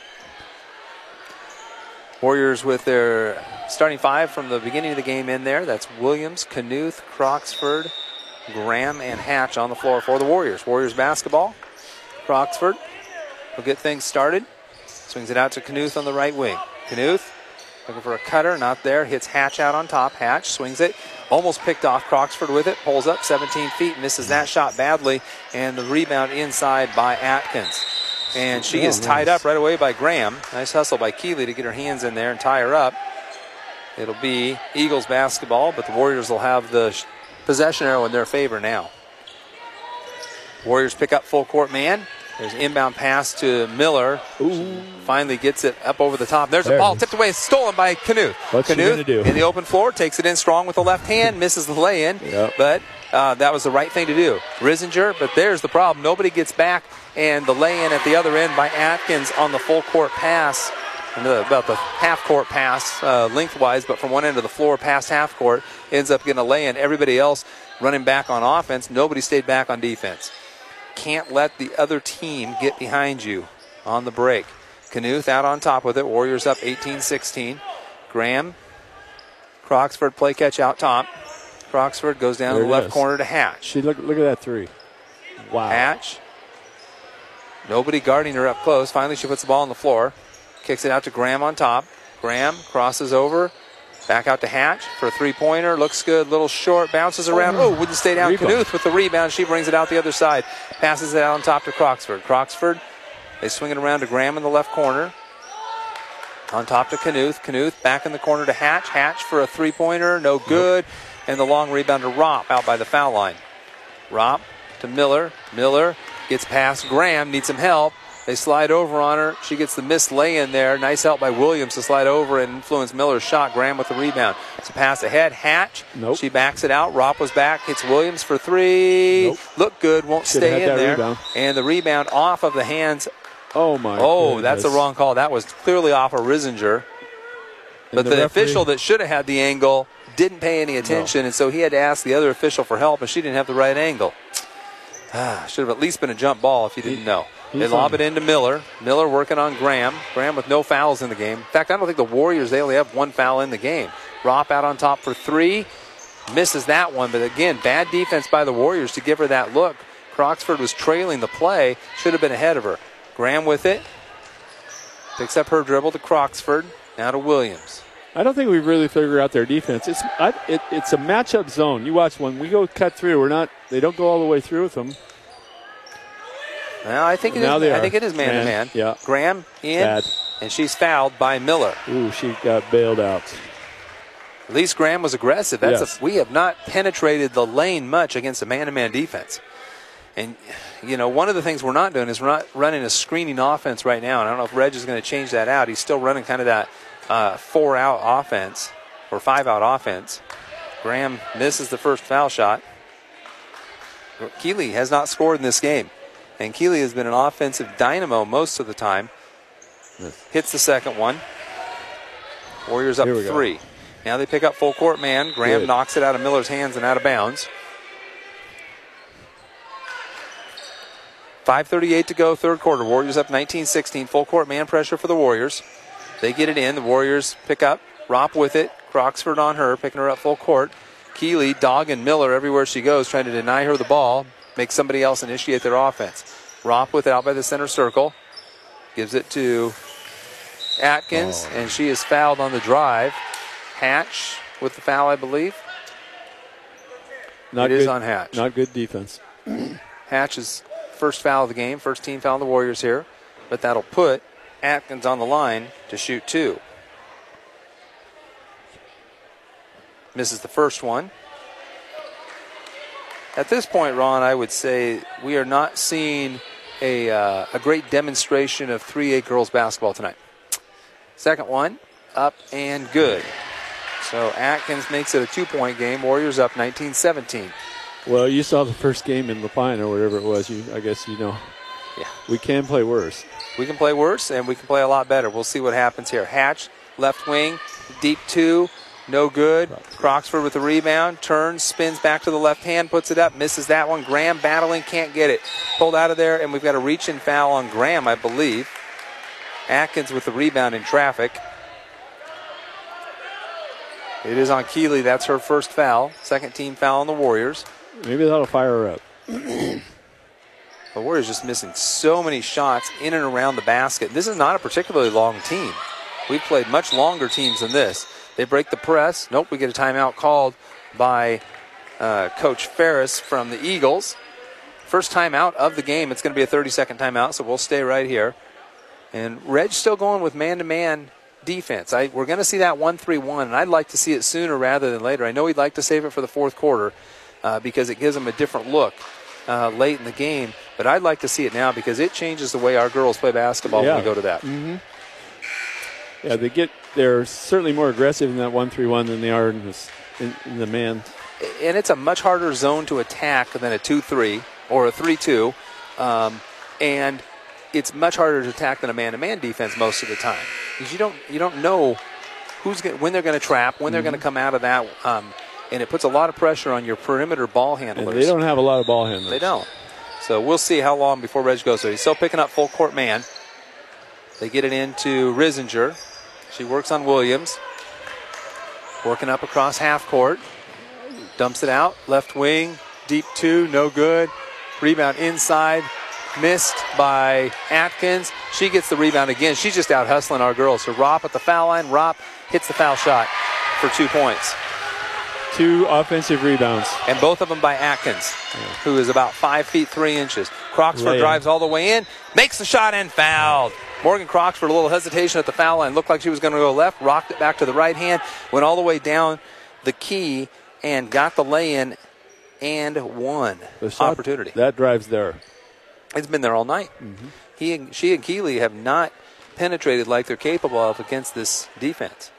Warriors with their starting five from the beginning of the game in there. That's Williams, Knuth, Croxford, Graham, and Hatch on the floor for the Warriors. Warriors basketball. Croxford will get things started. Swings it out to Knuth on the right wing. Knuth looking for a cutter, not there. Hits Hatch out on top. Hatch swings it. Almost picked off Croxford with it. Pulls up 17 feet. Misses that shot badly. And the rebound inside by Atkins. And she is tied up right away by Graham. Nice hustle by Keeley to get her hands in there and tie her up. It'll be Eagles basketball, but the Warriors will have the possession arrow in their favor now. Warriors pick up full court man. There's an inbound pass to Miller. Ooh. Finally gets it up over the top. There's a ball tipped away, stolen by Knuth.
What's she going to do?
In the open floor, takes it in strong with the left hand, misses the lay-in, but that was the right thing to do. Risinger, but there's the problem. Nobody gets back, and the lay-in at the other end by Atkins on the full court pass. About the half-court pass lengthwise, but from one end of the floor past half-court, ends up getting a lay-in. Everybody else running back on offense. Nobody stayed back on defense. Can't let the other team get behind you on the break. Knuth out on top with it. Warriors up 18-16. Graham, Croxford play catch out top. Croxford goes down to the left corner to Hatch.
Look at that three. Wow.
Hatch. Nobody guarding her up close. Finally, she puts the ball on the floor. Kicks it out to Graham on top. Graham crosses over. Back out to Hatch for a three-pointer. Looks good. Little short. Bounces around. Oh, wouldn't stay down. Knuth with the rebound. She brings it out the other side. Passes it out on top to Croxford. Croxford, they swing it around to Graham in the left corner. On top to Knuth. Knuth back in the corner to Hatch. Hatch for a three-pointer. No good. And the long rebound to Ropp out by the foul line. Ropp to Miller. Miller gets past Graham. Needs some help. They slide over on her. She gets the missed lay-in there. Nice help by Williams to slide over and influence Miller's shot. Graham with the rebound. It's a pass ahead. Hatch.
Nope.
She backs it out. Ropp was back. Hits Williams for three.
Nope.
Look good. Won't stay in there.
Rebound.
And the rebound off of the hands.
Oh, my
goodness. That's a wrong call. That was clearly off of Risinger. But the official that should have had the angle didn't pay any attention, and so he had to ask the other official for help, and she didn't have the right angle. Should have at least been a jump ball if you didn't know. They lob it into Miller. Miller working on Graham. Graham with no fouls in the game. In fact, I don't think the Warriors, they only have one foul in the game. Ropp out on top for three. Misses that one, but again, bad defense by the Warriors to give her that look. Croxford was trailing the play. Should have been ahead of her. Graham with it. Picks up her dribble to Croxford. Now to Williams.
I don't think we really figure out their defense. It's a matchup zone. You watch when we go cut through. They don't go all the way through with them.
Well, I think it is man-to-man.
Yeah.
Graham in, and she's fouled by Miller.
Ooh, she got bailed out.
At least Graham was aggressive. We have not penetrated the lane much against a man-to-man defense. And, one of the things we're not doing is we're not running a screening offense right now. And I don't know if Reg is going to change that out. He's still running kind of that 4-out offense or 5-out offense. Graham misses the first foul shot. Keeley has not scored in this game. And Keeley has been an offensive dynamo most of the time. Hits the second one. Warriors up 3. Now they pick up full court man. Graham knocks it out of Miller's hands and out of bounds. 5:38 to go, third quarter. Warriors up 19-16. Full court man pressure for the Warriors. They get it in. The Warriors pick up. Ropp with it. Croxford on her, picking her up full court. Keeley dogging Miller everywhere she goes, trying to deny her the ball. Make somebody else initiate their offense. Ropp with it out by the center circle. Gives it to Atkins, and she is fouled on the drive. Hatch with the foul, I believe.
Not
it is
good,
on Hatch.
Not good defense.
Hatch's first foul of the game, first team foul on the Warriors here. But that'll put Atkins on the line to shoot 2. Misses the first one. At this point, Ron, I would say we are not seeing a great demonstration of 3A girls basketball tonight. Second one, up and good. So Atkins makes it a 2-point game. Warriors up 19-17.
Well, you saw the first game in Lapine or whatever it was. I guess you know.
Yeah.
We can play worse.
We can play worse, and we can play a lot better. We'll see what happens here. Hatch, left wing, deep 2, no good. Croxford with the rebound, turns, spins back to the left hand, puts it up, misses that one. Graham battling, can't get it. Pulled out of there, and we've got a reach-in foul on Graham, I believe. Atkins with the rebound in traffic. It is on Keeley. That's her first foul. Second team foul on the Warriors.
Maybe that'll fire her up.
The Warriors just missing so many shots in and around the basket. This is not a particularly long team. We've played much longer teams than this. They break the press. Nope, we get a timeout called by Coach Ferris from the Eagles. First timeout of the game. It's going to be a 30-second timeout, so we'll stay right here. And Reg's still going with man-to-man defense. We're going to see that 1-3-1, and I'd like to see it sooner rather than later. I know he'd like to save it for the fourth quarter because it gives them a different look late in the game, but I'd like to see it now because it changes the way our girls play basketball when we go to that.
Mm-hmm. Yeah, they're certainly more aggressive in that 1-3-1 than they are in the man.
And it's a much harder zone to attack than a 2-3 or a 3-2, and it's much harder to attack than a man-to-man defense most of the time because you don't know when they're going to trap, when they're going to come out of that, and it puts a lot of pressure on your perimeter ball handlers.
And they don't have a lot of ball handlers.
They don't. So we'll see how long before Reg goes. So he's still picking up full court man. They get it into Risinger. She works on Williams. Working up across half court. Dumps it out. Left wing. Deep 2. No good. Rebound inside. Missed by Atkins. She gets the rebound again. She's just out hustling our girls. So Ropp at the foul line. Ropp hits the foul shot for 2 points.
2 offensive rebounds.
And both of them by Atkins, who is about 5 feet 3 inches. Croxford drives all the way in, makes the shot and fouled. Morgan Croxford, a little hesitation at the foul line. Looked like she was going to go left, rocked it back to the right hand, went all the way down the key and got the lay-in and won opportunity.
That drive's there.
It's been there all night. Mm-hmm. She and Keeley have not penetrated like they're capable of against this defense.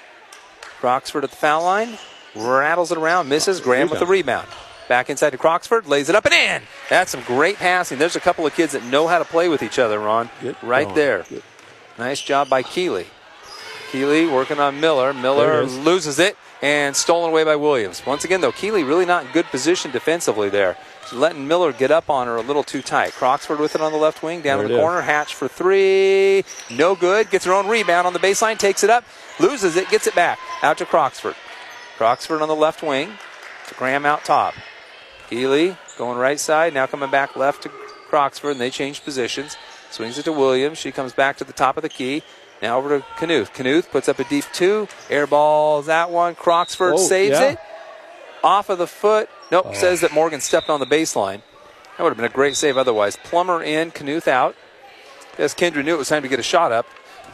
Croxford at the foul line. Rattles it around, misses. Graham with the rebound. Back inside to Croxford, lays it up and in. That's some great passing. There's a couple of kids that know how to play with each other, Ron. Right there. Good. Nice job by Keeley. Keeley working on Miller. Miller loses it and stolen away by Williams. Once again, though, Keeley really not in good position defensively there. She's letting Miller get up on her a little too tight. Croxford with it on the left wing, down in the corner. Hatch for 3. No good. Gets her own rebound on the baseline, takes it up, loses it, gets it back. Out to Croxford. Croxford on the left wing. To Graham out top. Keeley going right side. Now coming back left to Croxford, and they change positions. Swings it to Williams. She comes back to the top of the key. Now over to Knuth. Knuth puts up a deep 2. Air balls that one. Croxford saves it. Off of the foot. Nope, says that Morgan stepped on the baseline. That would have been a great save otherwise. Plummer in, Knuth out. As Kendra knew it was time to get a shot up.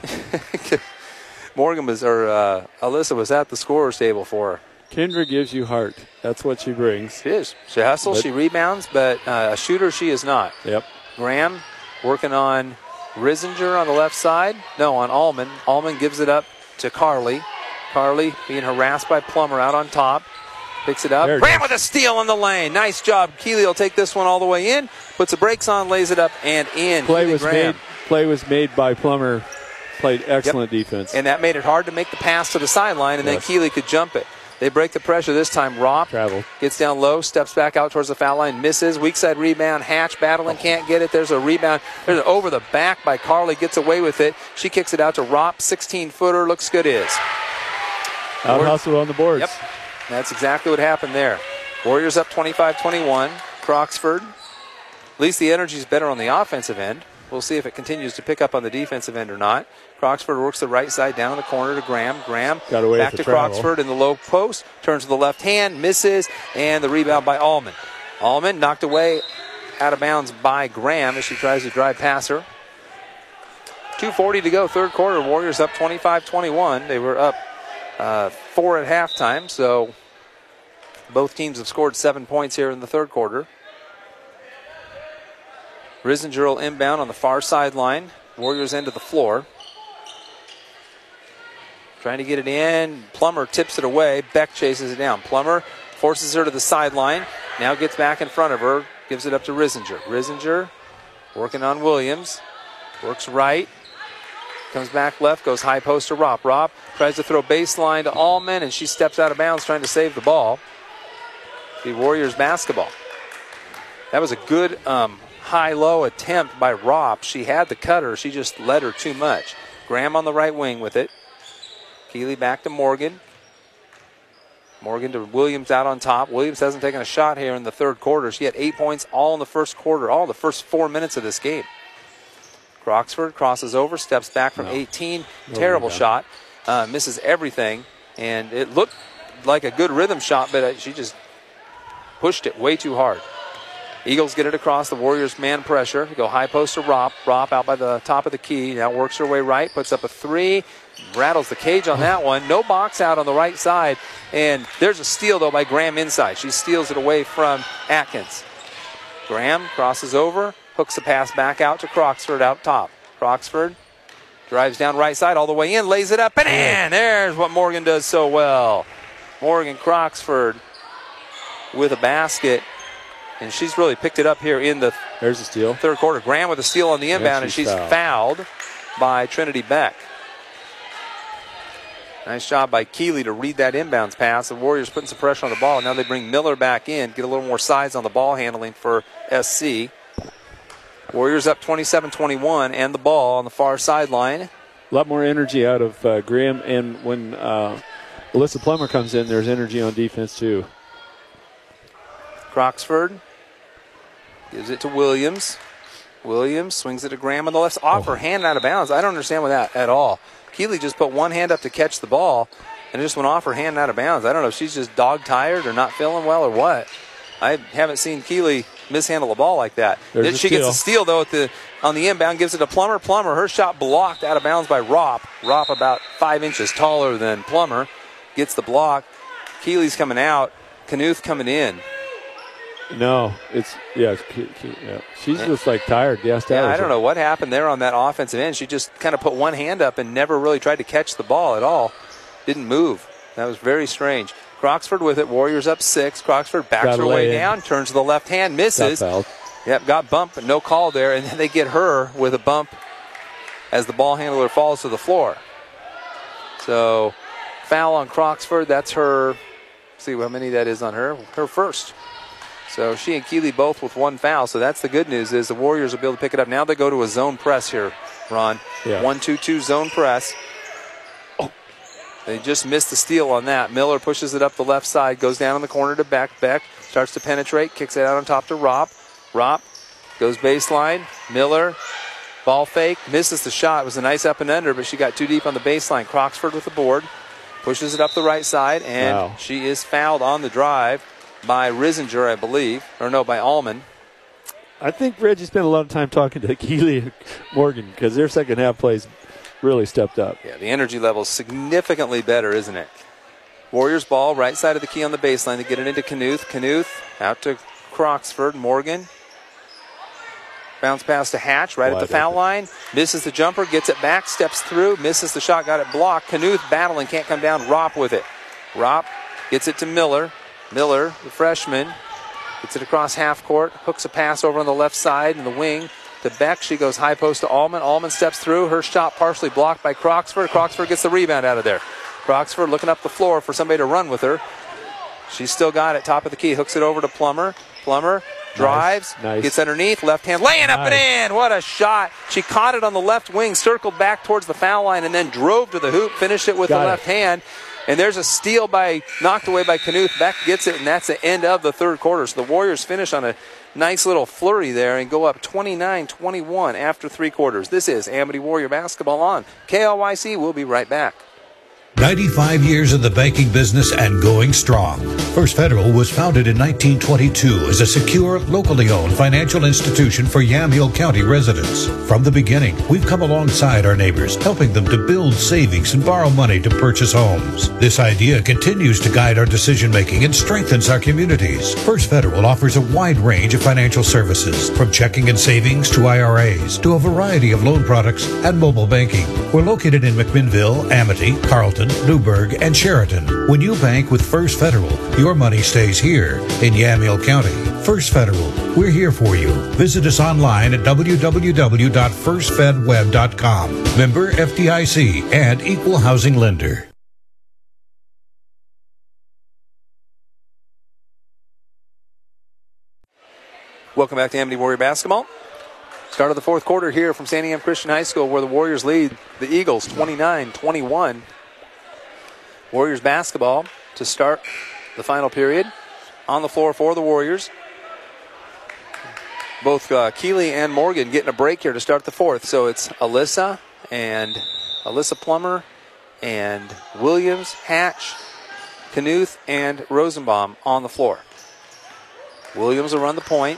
Alyssa was at the scorer's table for her.
Kendra gives you heart. That's what she brings.
She is. She hustles, she rebounds, but a shooter she is not.
Yep.
Graham working on Risinger on the left side. No, on Allman. Allman gives it up to Carly. Carly being harassed by Plummer out on top. Picks it up. Graham with a steal in the lane. Nice job. Keeley will take this one all the way in. Puts the brakes on, lays it up, and in.
Play was made by Plummer. Played excellent defense.
And that made it hard to make the pass to the sideline, and then Keeley could jump it. They break the pressure this time. Ropp gets down low, steps back out towards the foul line, misses. Weak side rebound. Hatch battling, can't get it. There's a rebound. There's an over the back by Carly, gets away with it. She kicks it out to Ropp. 16-footer, looks good is.
Out hustle on the boards.
Yep, that's exactly what happened there. Warriors up 25-21. Croxford At least the energy is better on the offensive end. We'll see if it continues to pick up on the defensive end or not. Croxford works the right side down in the corner to Graham. Graham back to Croxford in the low post. Turns to the left hand, misses, and the rebound by Allman. Allman knocked away out of bounds by Graham as she tries to drive past her. 2:40 to go, third quarter. Warriors up 25-21. They were up 4 at halftime, so both teams have scored 7 points here in the third quarter. Risinger will inbound on the far sideline. Warriors end of the floor. Trying to get it in. Plummer tips it away. Beck chases it down. Plummer forces her to the sideline. Now gets back in front of her. Gives it up to Risinger. Risinger working on Williams. Works right. Comes back left. Goes high post to Ropp. Ropp tries to throw baseline to Allman, and she steps out of bounds trying to save the ball. The Warriors basketball. That was a good high-low attempt by Ropp. She had the cutter. She just led her too much. Graham on the right wing with it. Keeley back to Morgan. Morgan to Williams out on top. Williams hasn't taken a shot here in the third quarter. She had 8 points all in the first quarter, all in the first 4 minutes of this game. Croxford crosses over, steps back from 18. Terrible shot. Misses everything. And it looked like a good rhythm shot, but she just pushed it way too hard. Eagles get it across. The Warriors man pressure. Go high post to Ropp. Ropp out by the top of the key. Now works her way right. Puts up a three. Rattles the cage on that one. No box out on the right side. And there's a steal, though, by Graham inside. She steals it away from Atkins. Graham crosses over. Hooks the pass back out to Croxford out top. Croxford drives down right side all the way in. Lays it up and in. There's what Morgan does so well. Morgan Croxford with a basket. And she's really picked it up here in the
There's a steal.
Third quarter. Graham with a steal on the inbound, and she's fouled by Trinity Beck. Nice job by Keeley to read that inbounds pass. The Warriors putting some pressure on the ball. Now they bring Miller back in, get a little more size on the ball handling for SC. Warriors up 27-21 and the ball on the far sideline.
A lot more energy out of Graham, and when Alyssa Plummer comes in, there's energy on defense too.
Croxford gives it to Williams. Williams swings it to Graham on the left. Off her hand out of bounds. I don't understand with that at all. Keeley just put one hand up to catch the ball, and it just went off her hand out of bounds. I don't know if she's just dog-tired or not feeling well or what. I haven't seen Keeley mishandle a ball like that. She gets a steal, though, on the inbound, gives it to Plummer. Plummer, her shot blocked out of bounds by Ropp. Ropp about 5 inches taller than Plummer. Gets the block. Keeley's coming out. Knuth coming in.
No, she's just like tired.
I don't know what happened there on that offensive end. She just kind of put one hand up and never really tried to catch the ball at all. Didn't move. That was very strange. Croxford with it. Warriors up 6. Croxford backs her way down, turns to the left hand, misses. Got bumped, but no call there. And then they get her with a bump as the ball handler falls to the floor. So foul on Croxford. That's her. See how many that is on her. Her first. So she and Keeley both with one foul. So that's the good news is the Warriors will be able to pick it up. Now they go to a zone press here, Ron. 1-2-2 zone press. They just missed the steal on that. Miller pushes it up the left side, goes down in the corner to Beck. Beck starts to penetrate, kicks it out on top to Ropp. Ropp goes baseline. Miller, ball fake, misses the shot. It was a nice up and under, but she got too deep on the baseline. Croxford with the board, pushes it up the right side, and she is fouled on the drive by Risinger, I believe. Or no, by Allman.
I think Reggie spent a lot of time talking to Keeley and Morgan because their second half plays really stepped up.
Yeah, the energy level is significantly better, isn't it? Warriors ball, right side of the key on the baseline. They get it into Knuth. Knuth out to Croxford. Morgan. Bounce pass to Hatch right at the foul line. Misses the jumper, gets it back, steps through, misses the shot, got it blocked. Knuth battling, can't come down. Ropp with it. Ropp gets it to Miller. Miller, the freshman, gets it across half court, hooks a pass over on the left side in the wing to Beck. She goes high post to Allman. Allman steps through. Her shot partially blocked by Croxford. Croxford gets the rebound out of there. Croxford looking up the floor for somebody to run with her. She's still got it, top of the key, hooks it over to Plummer. Plummer drives, gets underneath, left hand, laying up and in. What a shot. She caught it on the left wing, circled back towards the foul line, and then drove to the hoop, finished it with the left hand. And there's a steal knocked away by Knuth. Beck gets it, and that's the end of the third quarter. So the Warriors finish on a nice little flurry there and go up 29-21 after three quarters. This is Amity Warrior Basketball on KLYC. We'll be right back.
95 years in the banking business and going strong. First Federal was founded in 1922 as a secure, locally owned financial institution for Yamhill County residents. From the beginning, we've come alongside our neighbors, helping them to build savings and borrow money to purchase homes. This idea continues to guide our decision-making and strengthens our communities. First Federal offers a wide range of financial services, from checking and savings to IRAs, to a variety of loan products and mobile banking. We're located in McMinnville, Amity, Carlton, Newburgh, and Sheraton. When you bank with First Federal, your money stays here in Yamhill County. First Federal, we're here for you. Visit us online at www.firstfedweb.com. Member FDIC and Equal Housing Lender.
Welcome back to Amity Warrior Basketball. Start of the fourth quarter here from Santiam Christian High School, where the Warriors lead the Eagles 29-21. Warriors basketball to start the final period. On the floor for the Warriors. Both Keeley and Morgan getting a break here to start the fourth. So it's Alyssa Plummer and Williams, Hatch, Knuth, and Rosenbaum on the floor. Williams will run the point.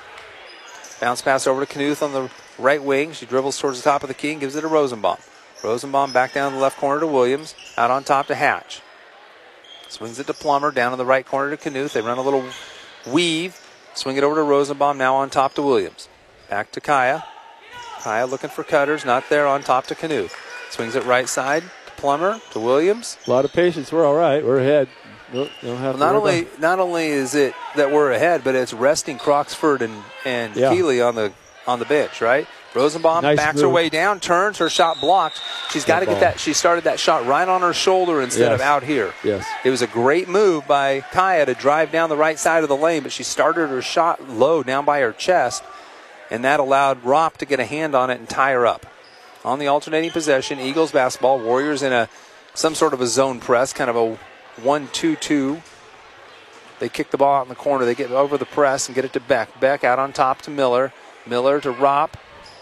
Bounce pass over to Knuth on the right wing. She dribbles towards the top of the key and gives it to Rosenbaum. Rosenbaum back down the left corner to Williams. Out on top to Hatch. Swings it to Plummer. Down in the right corner to Knuth. They run a little weave. Swing it over to Rosenbaum. Now on top to Williams. Back to Kaya. Kaya looking for cutters. Not there. On top to Knuth. Swings it right side to Plummer to Williams.
A lot of patience. We're all right. We're ahead. Nope, don't have
not only is it that we're ahead, but it's resting Croxford and Keeley on the bench, right? Rosenbaum backs her way down, turns, her shot blocked. She's got to get that. She started that shot right on her shoulder instead of out here.
Yes.
It was a great move by Kaya to drive down the right side of the lane, but she started her shot low down by her chest, and that allowed Ropp to get a hand on it and tie her up. On the alternating possession, Eagles basketball, Warriors in some sort of a zone press, kind of a 1-2-2. They kick the ball out in the corner. They get over the press and get it to Beck. Beck out on top to Miller. Miller to Ropp.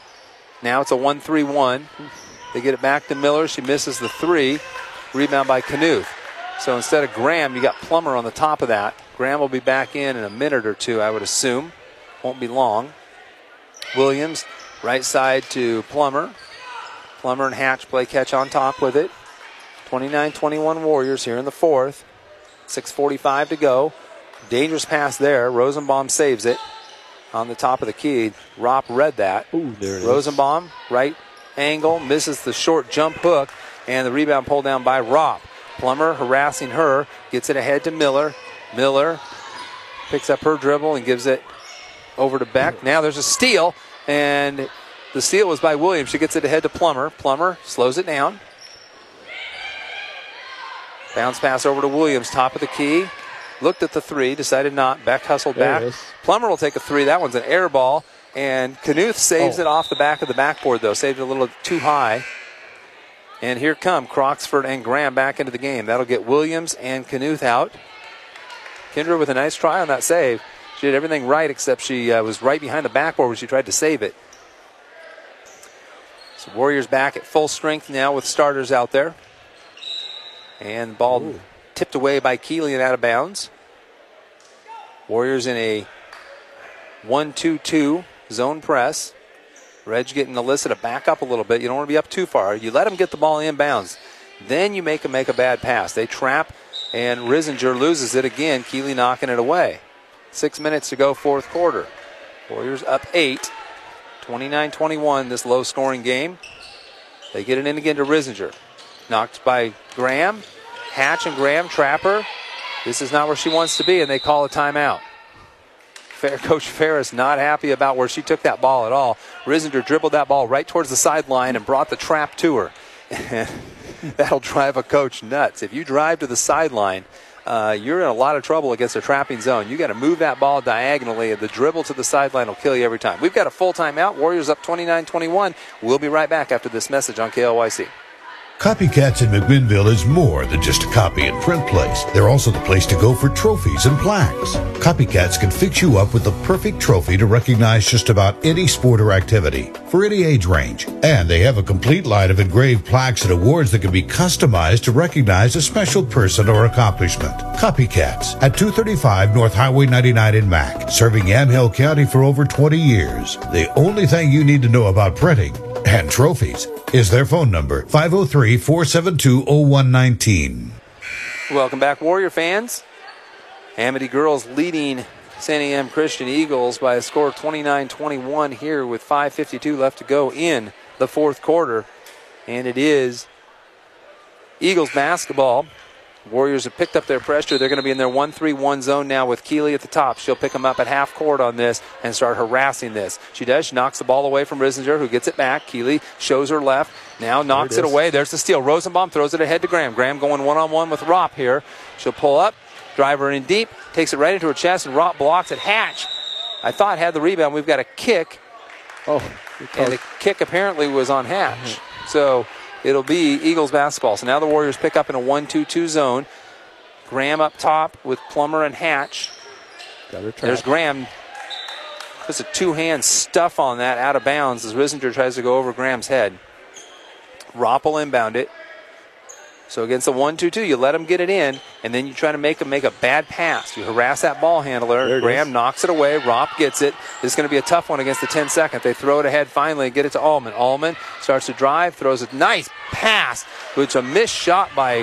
Now it's a 1-3-1. They get it back to Miller. She misses the three. Rebound by Knuth. So instead of Graham, you got Plummer on the top of that. Graham will be back in a minute or two, I would assume. Won't be long. Williams, right side to Plummer. Plummer and Hatch play catch on top with it. 29-21 Warriors here in the fourth. 6:45 to go. Dangerous pass there. Rosenbaum saves it. On the top of the key. Ropp read that.
Ooh, there it
Rosenbaum,
is.
right angle, misses the short jump hook, and the rebound pulled down by Ropp. Plummer harassing her, gets it ahead to Miller. Miller picks up her dribble and gives it over to Beck. Now there's a steal, and the steal was by Williams. She gets it ahead to Plummer. Plummer slows it down. Bounce pass over to Williams, top of the key. Looked at the three, decided not. Beck hustled back. Plummer will take a three. That one's an air ball. And Knuth saves it off the back of the backboard, though. Saved it a little too high. And here come Croxford and Graham back into the game. That'll get Williams and Knuth out. Kendra with a nice try on that save. She did everything right except she was right behind the backboard when she tried to save it. So Warriors back at full strength now with starters out there. And the ball tipped away by Keeley and out of bounds. Warriors in a 1-2-2 zone press. Reg getting Alyssa to back up a little bit. You don't want to be up too far. You let them get the ball inbounds. Then you make them make a bad pass. They trap, and Risinger loses it again. Keeley knocking it away. 6 minutes to go, fourth quarter. Warriors up 8. 29-21, this low-scoring game. They get it in again to Risinger. Knocked by Graham. Hatch and Graham trap her. This is not where she wants to be, and they call a timeout. Coach Ferris not happy about where she took that ball at all. Risinger dribbled that ball right towards the sideline and brought the trap to her. That'll drive a coach nuts. If you drive to the sideline, you're in a lot of trouble against a trapping zone. You got to move that ball diagonally, and the dribble to the sideline will kill you every time. We've got a full timeout. Warriors up 29-21. We'll be right back after this message on KLYC.
Copycats in McMinnville is more than just a copy and print place. They're also the place to go for trophies and plaques. Copycats can fix you up with the perfect trophy to recognize just about any sport or activity for any age range. And they have a complete line of engraved plaques and awards that can be customized to recognize a special person or accomplishment. Copycats at 235 North Highway 99 in Mac, serving Yamhill County for over 20 years. The only thing you need to know about printing and trophies is their phone number, 503-472-0119.
Welcome back, Warrior fans. Amity girls leading Santiam Christian Eagles by a score of 29-21 here with 5:52 left to go in the fourth quarter. And it is Eagles basketball. Warriors have picked up their pressure. They're going to be in their 1-3-1 zone now with Keeley at the top. She'll pick them up at half court on this and start harassing this. She does. She knocks the ball away from Rissinger, who gets it back. Keeley shows her left. Now knocks it away. There's the steal. Rosenbaum throws it ahead to Graham. Graham going one-on-one with Ropp here. She'll pull up, drive her in deep, takes it right into her chest, and Ropp blocks it. Hatch, I thought, had the rebound. We've got a kick. And the kick apparently was on Hatch. So it'll be Eagles basketball. So now the Warriors pick up in a 1-2-2 zone. Graham up top with Plummer and Hatch. There's Graham. Puts a two-hand stuff on that out of bounds as Rissinger tries to go over Graham's head. Ropp will inbound it. So against the 1-2-2, you let them get it in, and then you try to make them make a bad pass. You harass that ball handler. Graham knocks it away. Ropp gets it. This is going to be a tough one against the 10-second. They throw it ahead finally and get it to Allman. Allman starts to drive, throws a nice pass, which a missed shot by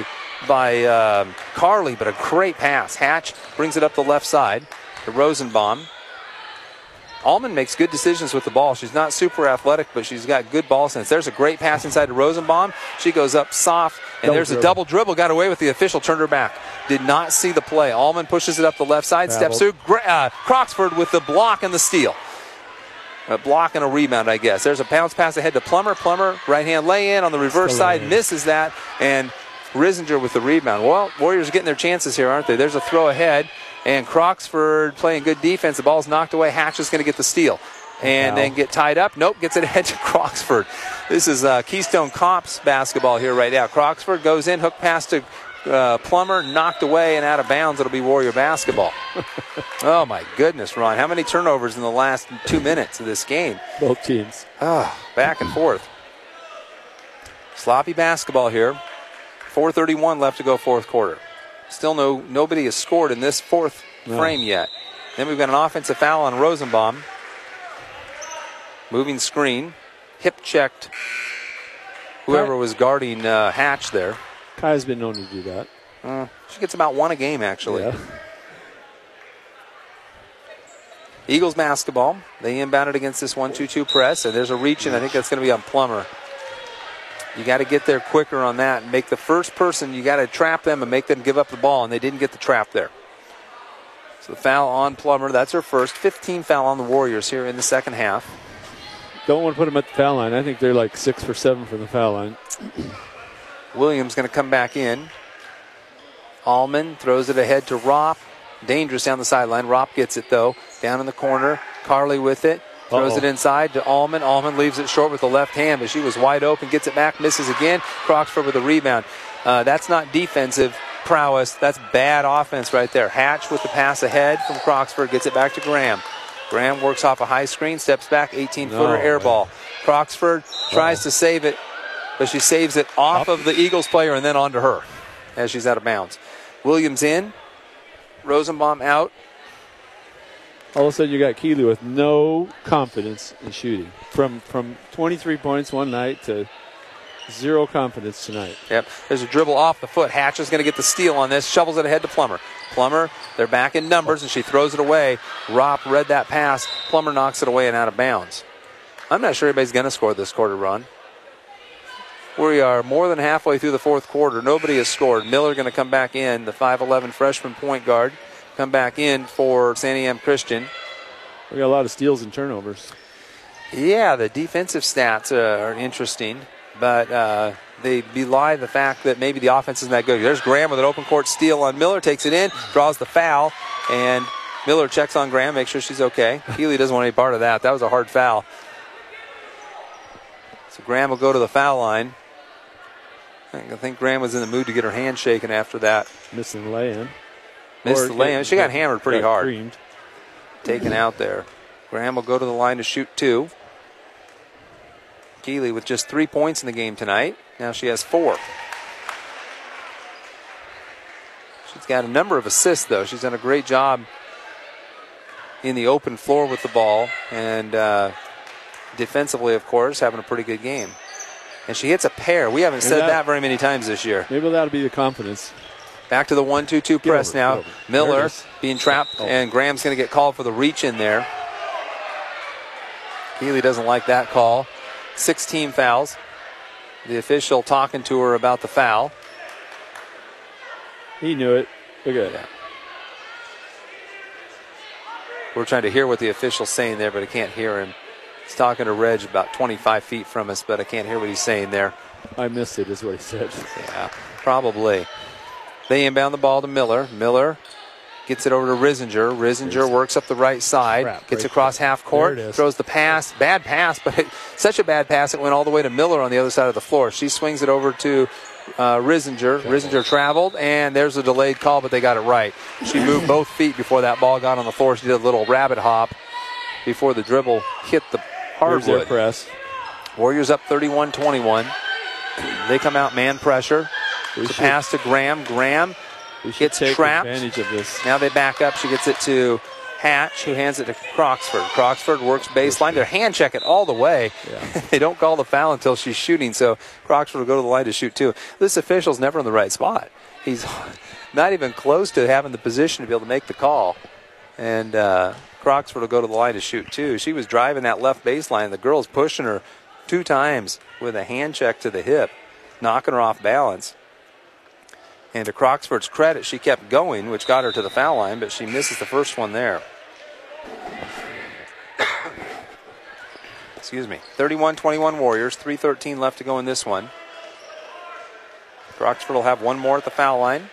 Carly, but a great pass. Hatch brings it up the left side to Rosenbaum. Allman makes good decisions with the ball. She's not super athletic, but she's got good ball sense. There's a great pass inside to Rosenbaum. She goes up soft, and there's a double dribble. Got away with the official, turned her back. Did not see the play. Allman pushes it up the left side, steps through. Croxford with the block and the steal. A block and a rebound, I guess. There's a bounce pass ahead to Plummer. Plummer, right-hand lay-in on the reverse side, misses that, and Rissinger with the rebound. Well, Warriors are getting their chances here, aren't they? There's a throw ahead. And Croxford playing good defense. The ball's knocked away. Hatch is going to get the steal. And then get tied up. Nope, gets it ahead to Croxford. This is Keystone Cops basketball here right now. Croxford goes in, hook pass to Plummer, knocked away and out of bounds. It'll be Warrior basketball. Oh, my goodness, Ron. How many turnovers in the last 2 minutes of this game?
Both teams.
Back and forth. Sloppy basketball here. 4:31 left to go fourth quarter. Still nobody has scored in this fourth frame yet. Then we've got an offensive foul on Rosenbaum. Moving screen. Hip checked whoever was guarding Hatch there.
Kai's been known to do that.
She gets about one a game, actually.
Yeah.
Eagles basketball. They inbound it against this 1-2-2 press. And there's a reach, and I think that's going to be on Plummer. You got to get there quicker on that and make the first person, you got to trap them and make them give up the ball, and they didn't get the trap there. So the foul on Plummer, that's her first. 15 foul on the Warriors here in the second half.
Don't want to put them at the foul line. I think they're like 6 for 7 from the foul line.
Williams going to come back in. Allman throws it ahead to Ropp. Dangerous down the sideline. Ropp gets it, though. Down in the corner. Carly with it. Throws it inside to Allman. Allman leaves it short with the left hand, but she was wide open. Gets it back, misses again. Croxford with a rebound. That's not defensive prowess. That's bad offense right there. Hatch with the pass ahead from Croxford. Gets it back to Graham. Graham works off a high screen, steps back, 18-footer air ball. Croxford tries to save it, but she saves it off of the Eagles player and then onto her as she's out of bounds. Williams in. Rosenbaum out.
All of a sudden, you got Keeley with no confidence in shooting. From 23 points one night to zero confidence tonight.
Yep. There's a dribble off the foot. Hatch is going to get the steal on this. Shovels it ahead to Plummer. Plummer, they're back in numbers, and she throws it away. Ropp read that pass. Plummer knocks it away and out of bounds. I'm not sure anybody's going to score this quarter, Ron. We are more than halfway through the fourth quarter. Nobody has scored. Miller going to come back in, the 5'11 freshman point guard. Come back in for Santiam Christian.
We got a lot of steals and turnovers.
Yeah, the defensive stats are interesting, but they belie the fact that maybe the offense isn't that good. There's Graham with an open court steal on Miller, takes it in, draws the foul, and Miller checks on Graham, makes sure she's okay. Keeley doesn't want any part of that. That was a hard foul. So Graham will go to the foul line. I think Graham was in the mood to get her hand shaken after that.
Missing the lay-in.
Missed the lay-in. She got hammered pretty hard.
Creamed.
Taken out there. Graham will go to the line to shoot 2. Keeley with just 3 points in the game tonight. Now she has 4. She's got a number of assists, though. She's done a great job in the open floor with the ball. And defensively, of course, having a pretty good game. And she hits a pair. We haven't said that very many times this year.
Maybe that'll be the confidence.
Back to the 1-2-2 press now.
Gilbert.
Miller being trapped, and Graham's going to get called for the reach in there. Keeley doesn't like that call. 6 team fouls. The official talking to her about the foul.
He knew it. Look at that.
We're trying to hear what the official's saying there, but I can't hear him. He's talking to Reg about 25 feet from us, but I can't hear what he's saying there.
I missed it, is what he said.
Yeah, probably. They inbound the ball to Miller. Miller gets it over to Risinger. Risinger works up the right side, gets across half court, throws the pass. Bad pass, but such a bad pass it went all the way to Miller on the other side of the floor. She swings it over to Risinger. Risinger traveled, and there's a delayed call, but they got it right. She moved both feet before that ball got on the floor. She did a little rabbit hop before the dribble hit the hardwood.
Press.
Warriors up 31-21. They come out man pressure. The pass to Graham. Graham gets trapped.
Advantage of this.
Now they back up. She gets it to Hatch, who hands it to Croxford. Croxford works baseline. They're hand check it all the way. Yeah. They don't call the foul until she's shooting, so Croxford will go to the line to shoot 2. This official's never in the right spot. He's not even close to having the position to be able to make the call. And Croxford will go to the line to shoot 2. She was driving that left baseline. The girl's pushing her 2 times with a hand check to the hip, knocking her off balance. And to Croxford's credit, she kept going, which got her to the foul line, but she misses the first one there. Excuse me. 31-21 Warriors, 3:13 left to go in this one. Croxford will have one more at the foul line.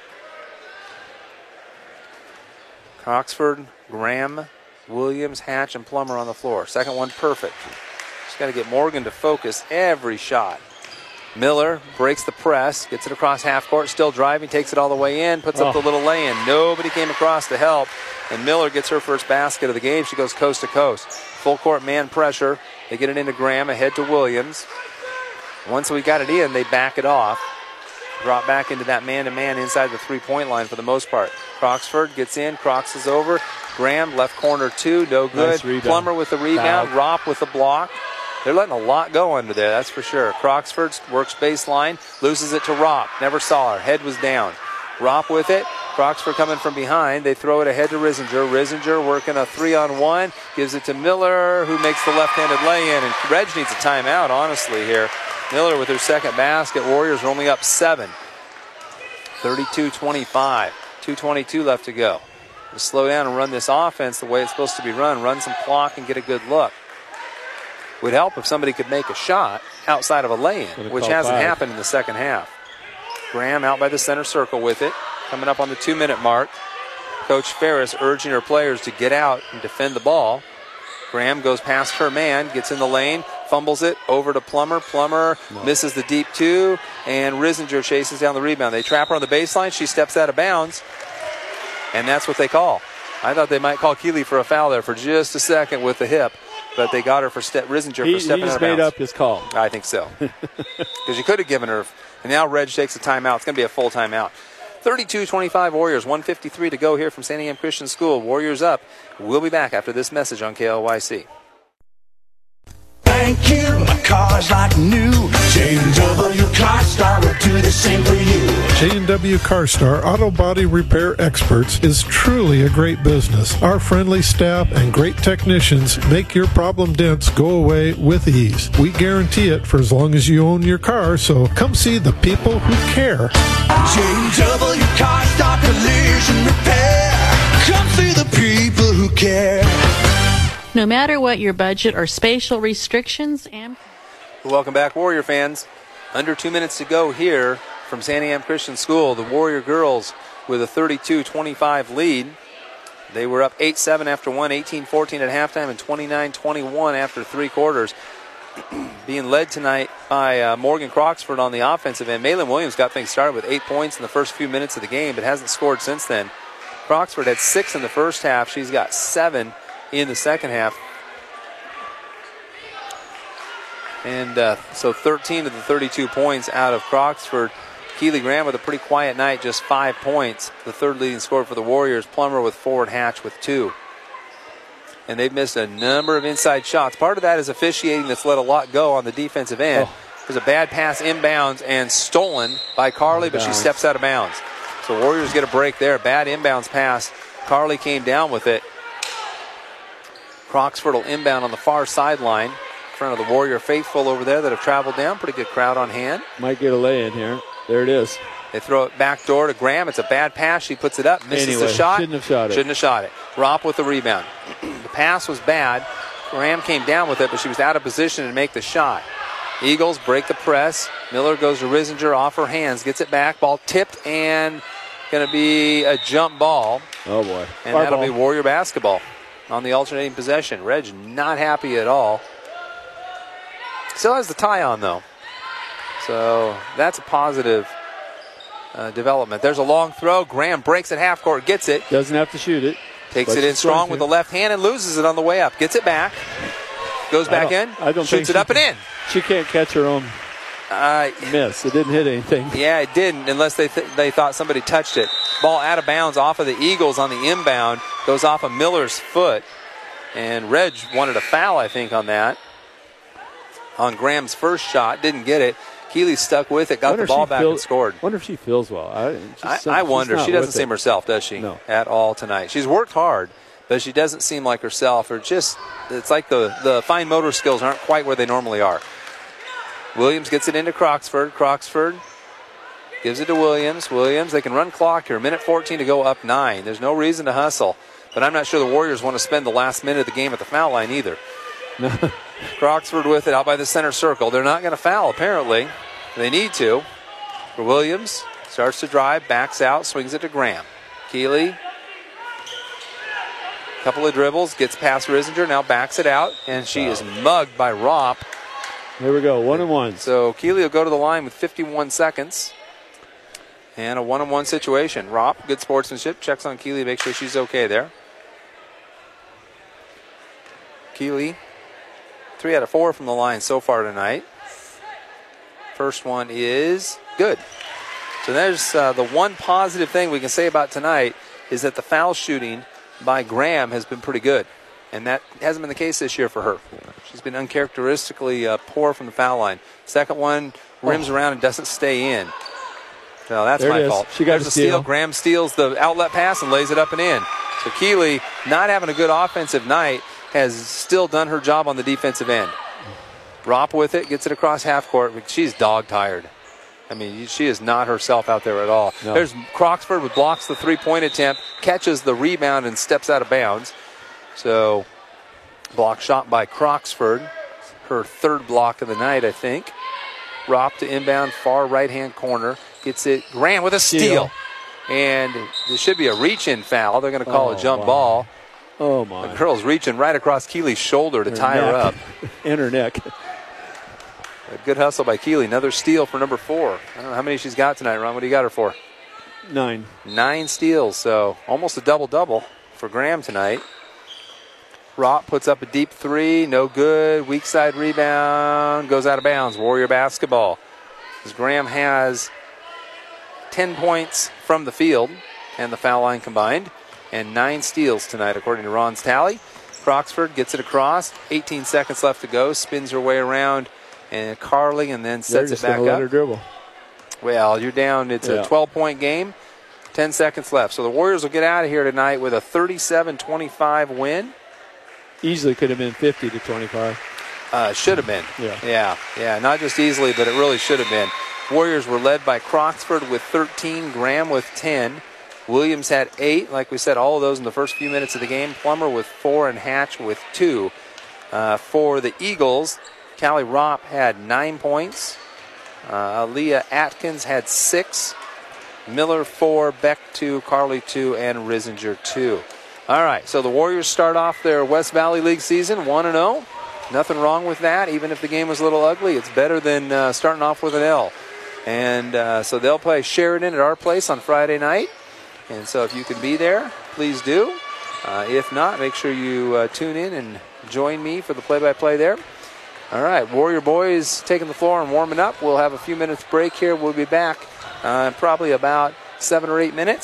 Croxford, Graham, Williams, Hatch, and Plummer on the floor. Second one perfect. She's got to get Morgan to focus every shot. Miller breaks the press, gets it across half court, still driving, takes it all the way in, puts up the little lay-in. Nobody came across to help, and Miller gets her first basket of the game. She goes coast to coast. Full court man pressure. They get it into Graham, ahead to Williams. Once we got it in, they back it off. Drop back into that man-to-man inside the three-point line for the most part. Croxford gets in, Crox is over. Graham, left corner 2, no good.
Nice
Plummer with the rebound, Ropp with the block. They're letting a lot go under there, that's for sure. Croxford works baseline, loses it to Ropp. Never saw her, head was down. Ropp with it, Croxford coming from behind. They throw it ahead to Risinger. Risinger working a 3-on-1, gives it to Miller, who makes the left-handed lay-in. And Reg needs a timeout, honestly, here. Miller with her second basket. Warriors are only up 7. 32-25. 2:22 left to go. To slow down and run this offense the way it's supposed to be run. Run some clock and get a good look. Would help if somebody could make a shot outside of a lay-in, which hasn't happened in the second half. Graham out by the center circle with it. Coming up on the 2-minute mark. Coach Ferris urging her players to get out and defend the ball. Graham goes past her man, gets in the lane, fumbles it over to Plummer. Plummer misses the deep 2, and Risinger chases down the rebound. They trap her on the baseline. She steps out of bounds, and that's what they call. I thought they might call Keeley for a foul there for just a second with the hip, but they got her for Risinger for stepping out of bounds.
He made up his call.
I think so. Because you could have given her, and now Reg takes a timeout. It's going to be a full timeout. 32-25 Warriors, 1:53 to go here from Santiam Christian School. Warriors up. We'll be back after this message on KLYC.
Thank you, my car's like new. J&W CarStar will do the same for you.
J&W CarStar Auto Body Repair Experts is truly a great business. Our friendly staff and great technicians make your problem dents go away with ease. We guarantee it for as long as you own your car, so come see the people who care.
J&W CarStar Collision Repair. Come see the people who care.
No matter what your budget or spatial restrictions,
Welcome back, Warrior fans. Under 2 minutes to go here from Santiam Christian School. The Warrior girls with a 32-25 lead. They were up 8-7 after one, 18-14 at halftime, and 29-21 after 3 quarters. being led tonight by Morgan Croxford on the offensive end. Malin Williams got things started with 8 points in the first few minutes of the game, but hasn't scored since then. Croxford had 6 in the first half. She's got 7 in the second half. And so 13 of the 32 points out of Croxford. Keely Graham with a pretty quiet night, just 5 points. The third leading scorer for the Warriors. Plummer with 4 and Hatch with 2. And they've missed a number of inside shots. Part of that is officiating that's let a lot go on the defensive end. There's a bad pass inbounds and stolen by Carly, but she steps out of bounds. So Warriors get a break there. Bad inbounds pass. Carly came down with it. Croxford will inbound on the far sideline in front of the Warrior faithful over there that have traveled down. Pretty good crowd on hand.
Might get a lay in here. There it is.
They throw it back door to Graham. It's a bad pass. She puts it up. Misses the shot.
Shouldn't have shot it.
Shouldn't have shot it. Ropp with the rebound. The pass was bad. Graham came down with it, but she was out of position to make the shot. Eagles break the press. Miller goes to Risinger off her hands. Gets it back. Ball tipped and going to be a jump ball.
Oh, boy.
And that'll be Warrior basketball on the alternating possession. Reg not happy at all. Still has the tie on, though. So that's a positive development. There's a long throw. Graham breaks at half court, gets it.
Doesn't have to shoot it.
Takes it in strong with the left hand and loses it on the way up. Gets it back. Goes back in. Shoots it up and in.
She can't catch her own miss. It didn't hit anything.
Yeah, it didn't unless they thought somebody touched it. Ball out of bounds off of the Eagles on the inbound. Goes off of Miller's foot. And Reg wanted a foul, I think, on that. On Graham's first shot. Didn't get it. Keeley stuck with it, got the ball back and scored.
Wonder if she feels well.
I wonder. She doesn't seem herself, does she?
No.
At all tonight. She's worked hard, but she doesn't seem like herself. Or just, it's like the fine motor skills aren't quite where they normally are. Williams gets it into Croxford. Croxford gives it to Williams. Williams, they can run clock here. 1:14 to go, up 9. There's no reason to hustle. But I'm not sure the Warriors want to spend the last minute of the game at the foul line either. Croxford with it out by the center circle. They're not going to foul, apparently. They need to. For Williams, starts to drive, backs out, swings it to Graham. Keeley, couple of dribbles, gets past Risinger, now backs it out, and she is mugged by Ropp.
There we go, 1-1.
So Keeley will go to the line with 51 seconds. And a 1-on-1 situation. Ropp, good sportsmanship, checks on Keeley to make sure she's okay there. Keeley, 3 out of 4 from the line so far tonight. First one is good. So there's the one positive thing we can say about tonight is that the foul shooting by Graham has been pretty good. And that hasn't been the case this year for her. She's been uncharacteristically poor from the foul line. Second one rims around and doesn't stay in. So that's my fault.
She got
a steal. Graham steals the outlet pass and lays it up and in. So Keeley, not having a good offensive night, has still done her job on the defensive end. Ropp with it, gets it across half court, but she's dog tired. I mean, she is not herself out there at all. No. There's Croxford who blocks the three-point attempt, catches the rebound, and steps out of bounds. So, block shot by Croxford. Her third block of the night, I think. Ropp to inbound, far right-hand corner. Gets it. Graham with a steal. And there should be a reach-in foul. They're going to call a jump ball.
Oh, my.
The girl's reaching right across Keeley's shoulder to tie her up.
In her neck.
A good hustle by Keeley. Another steal for number 4. I don't know how many she's got tonight, Ron. What do you got her for?
9.
9 steals, so almost a double-double for Graham tonight. Ropp puts up a deep 3. No good. Weak side rebound. Goes out of bounds. Warrior basketball. As Graham has 10 points from the field and the foul line combined. And 9 steals tonight, according to Ron's tally. Croxford gets it across. 18 seconds left to go. Spins her way around. And Carly, and then sets it back up.
Let her dribble.
Well, you're down. It's a 12-point game. 10 seconds left. So the Warriors will get out of here tonight with a 37-25 win.
Easily could have been 50-25.
Should have been. Yeah. Not just easily, but it really should have been. Warriors were led by Croxford with 13, Graham with 10. Williams had 8. Like we said, all of those in the first few minutes of the game. Plummer with 4 and Hatch with 2. For the Eagles, Callie Ropp had 9 points. Aaliyah Atkins had 6. Miller 4, Beck 2, Carly 2, and Risinger 2. All right, so the Warriors start off their West Valley League season 1-0. Nothing wrong with that. Even if the game was a little ugly, it's better than starting off with an L. And so they'll play Sheridan at our place on Friday night. And so if you can be there, please do. If not, make sure you tune in and join me for the play-by-play there. All right, Warrior boys taking the floor and warming up. We'll have a few minutes break here. We'll be back probably about 7 or 8 minutes.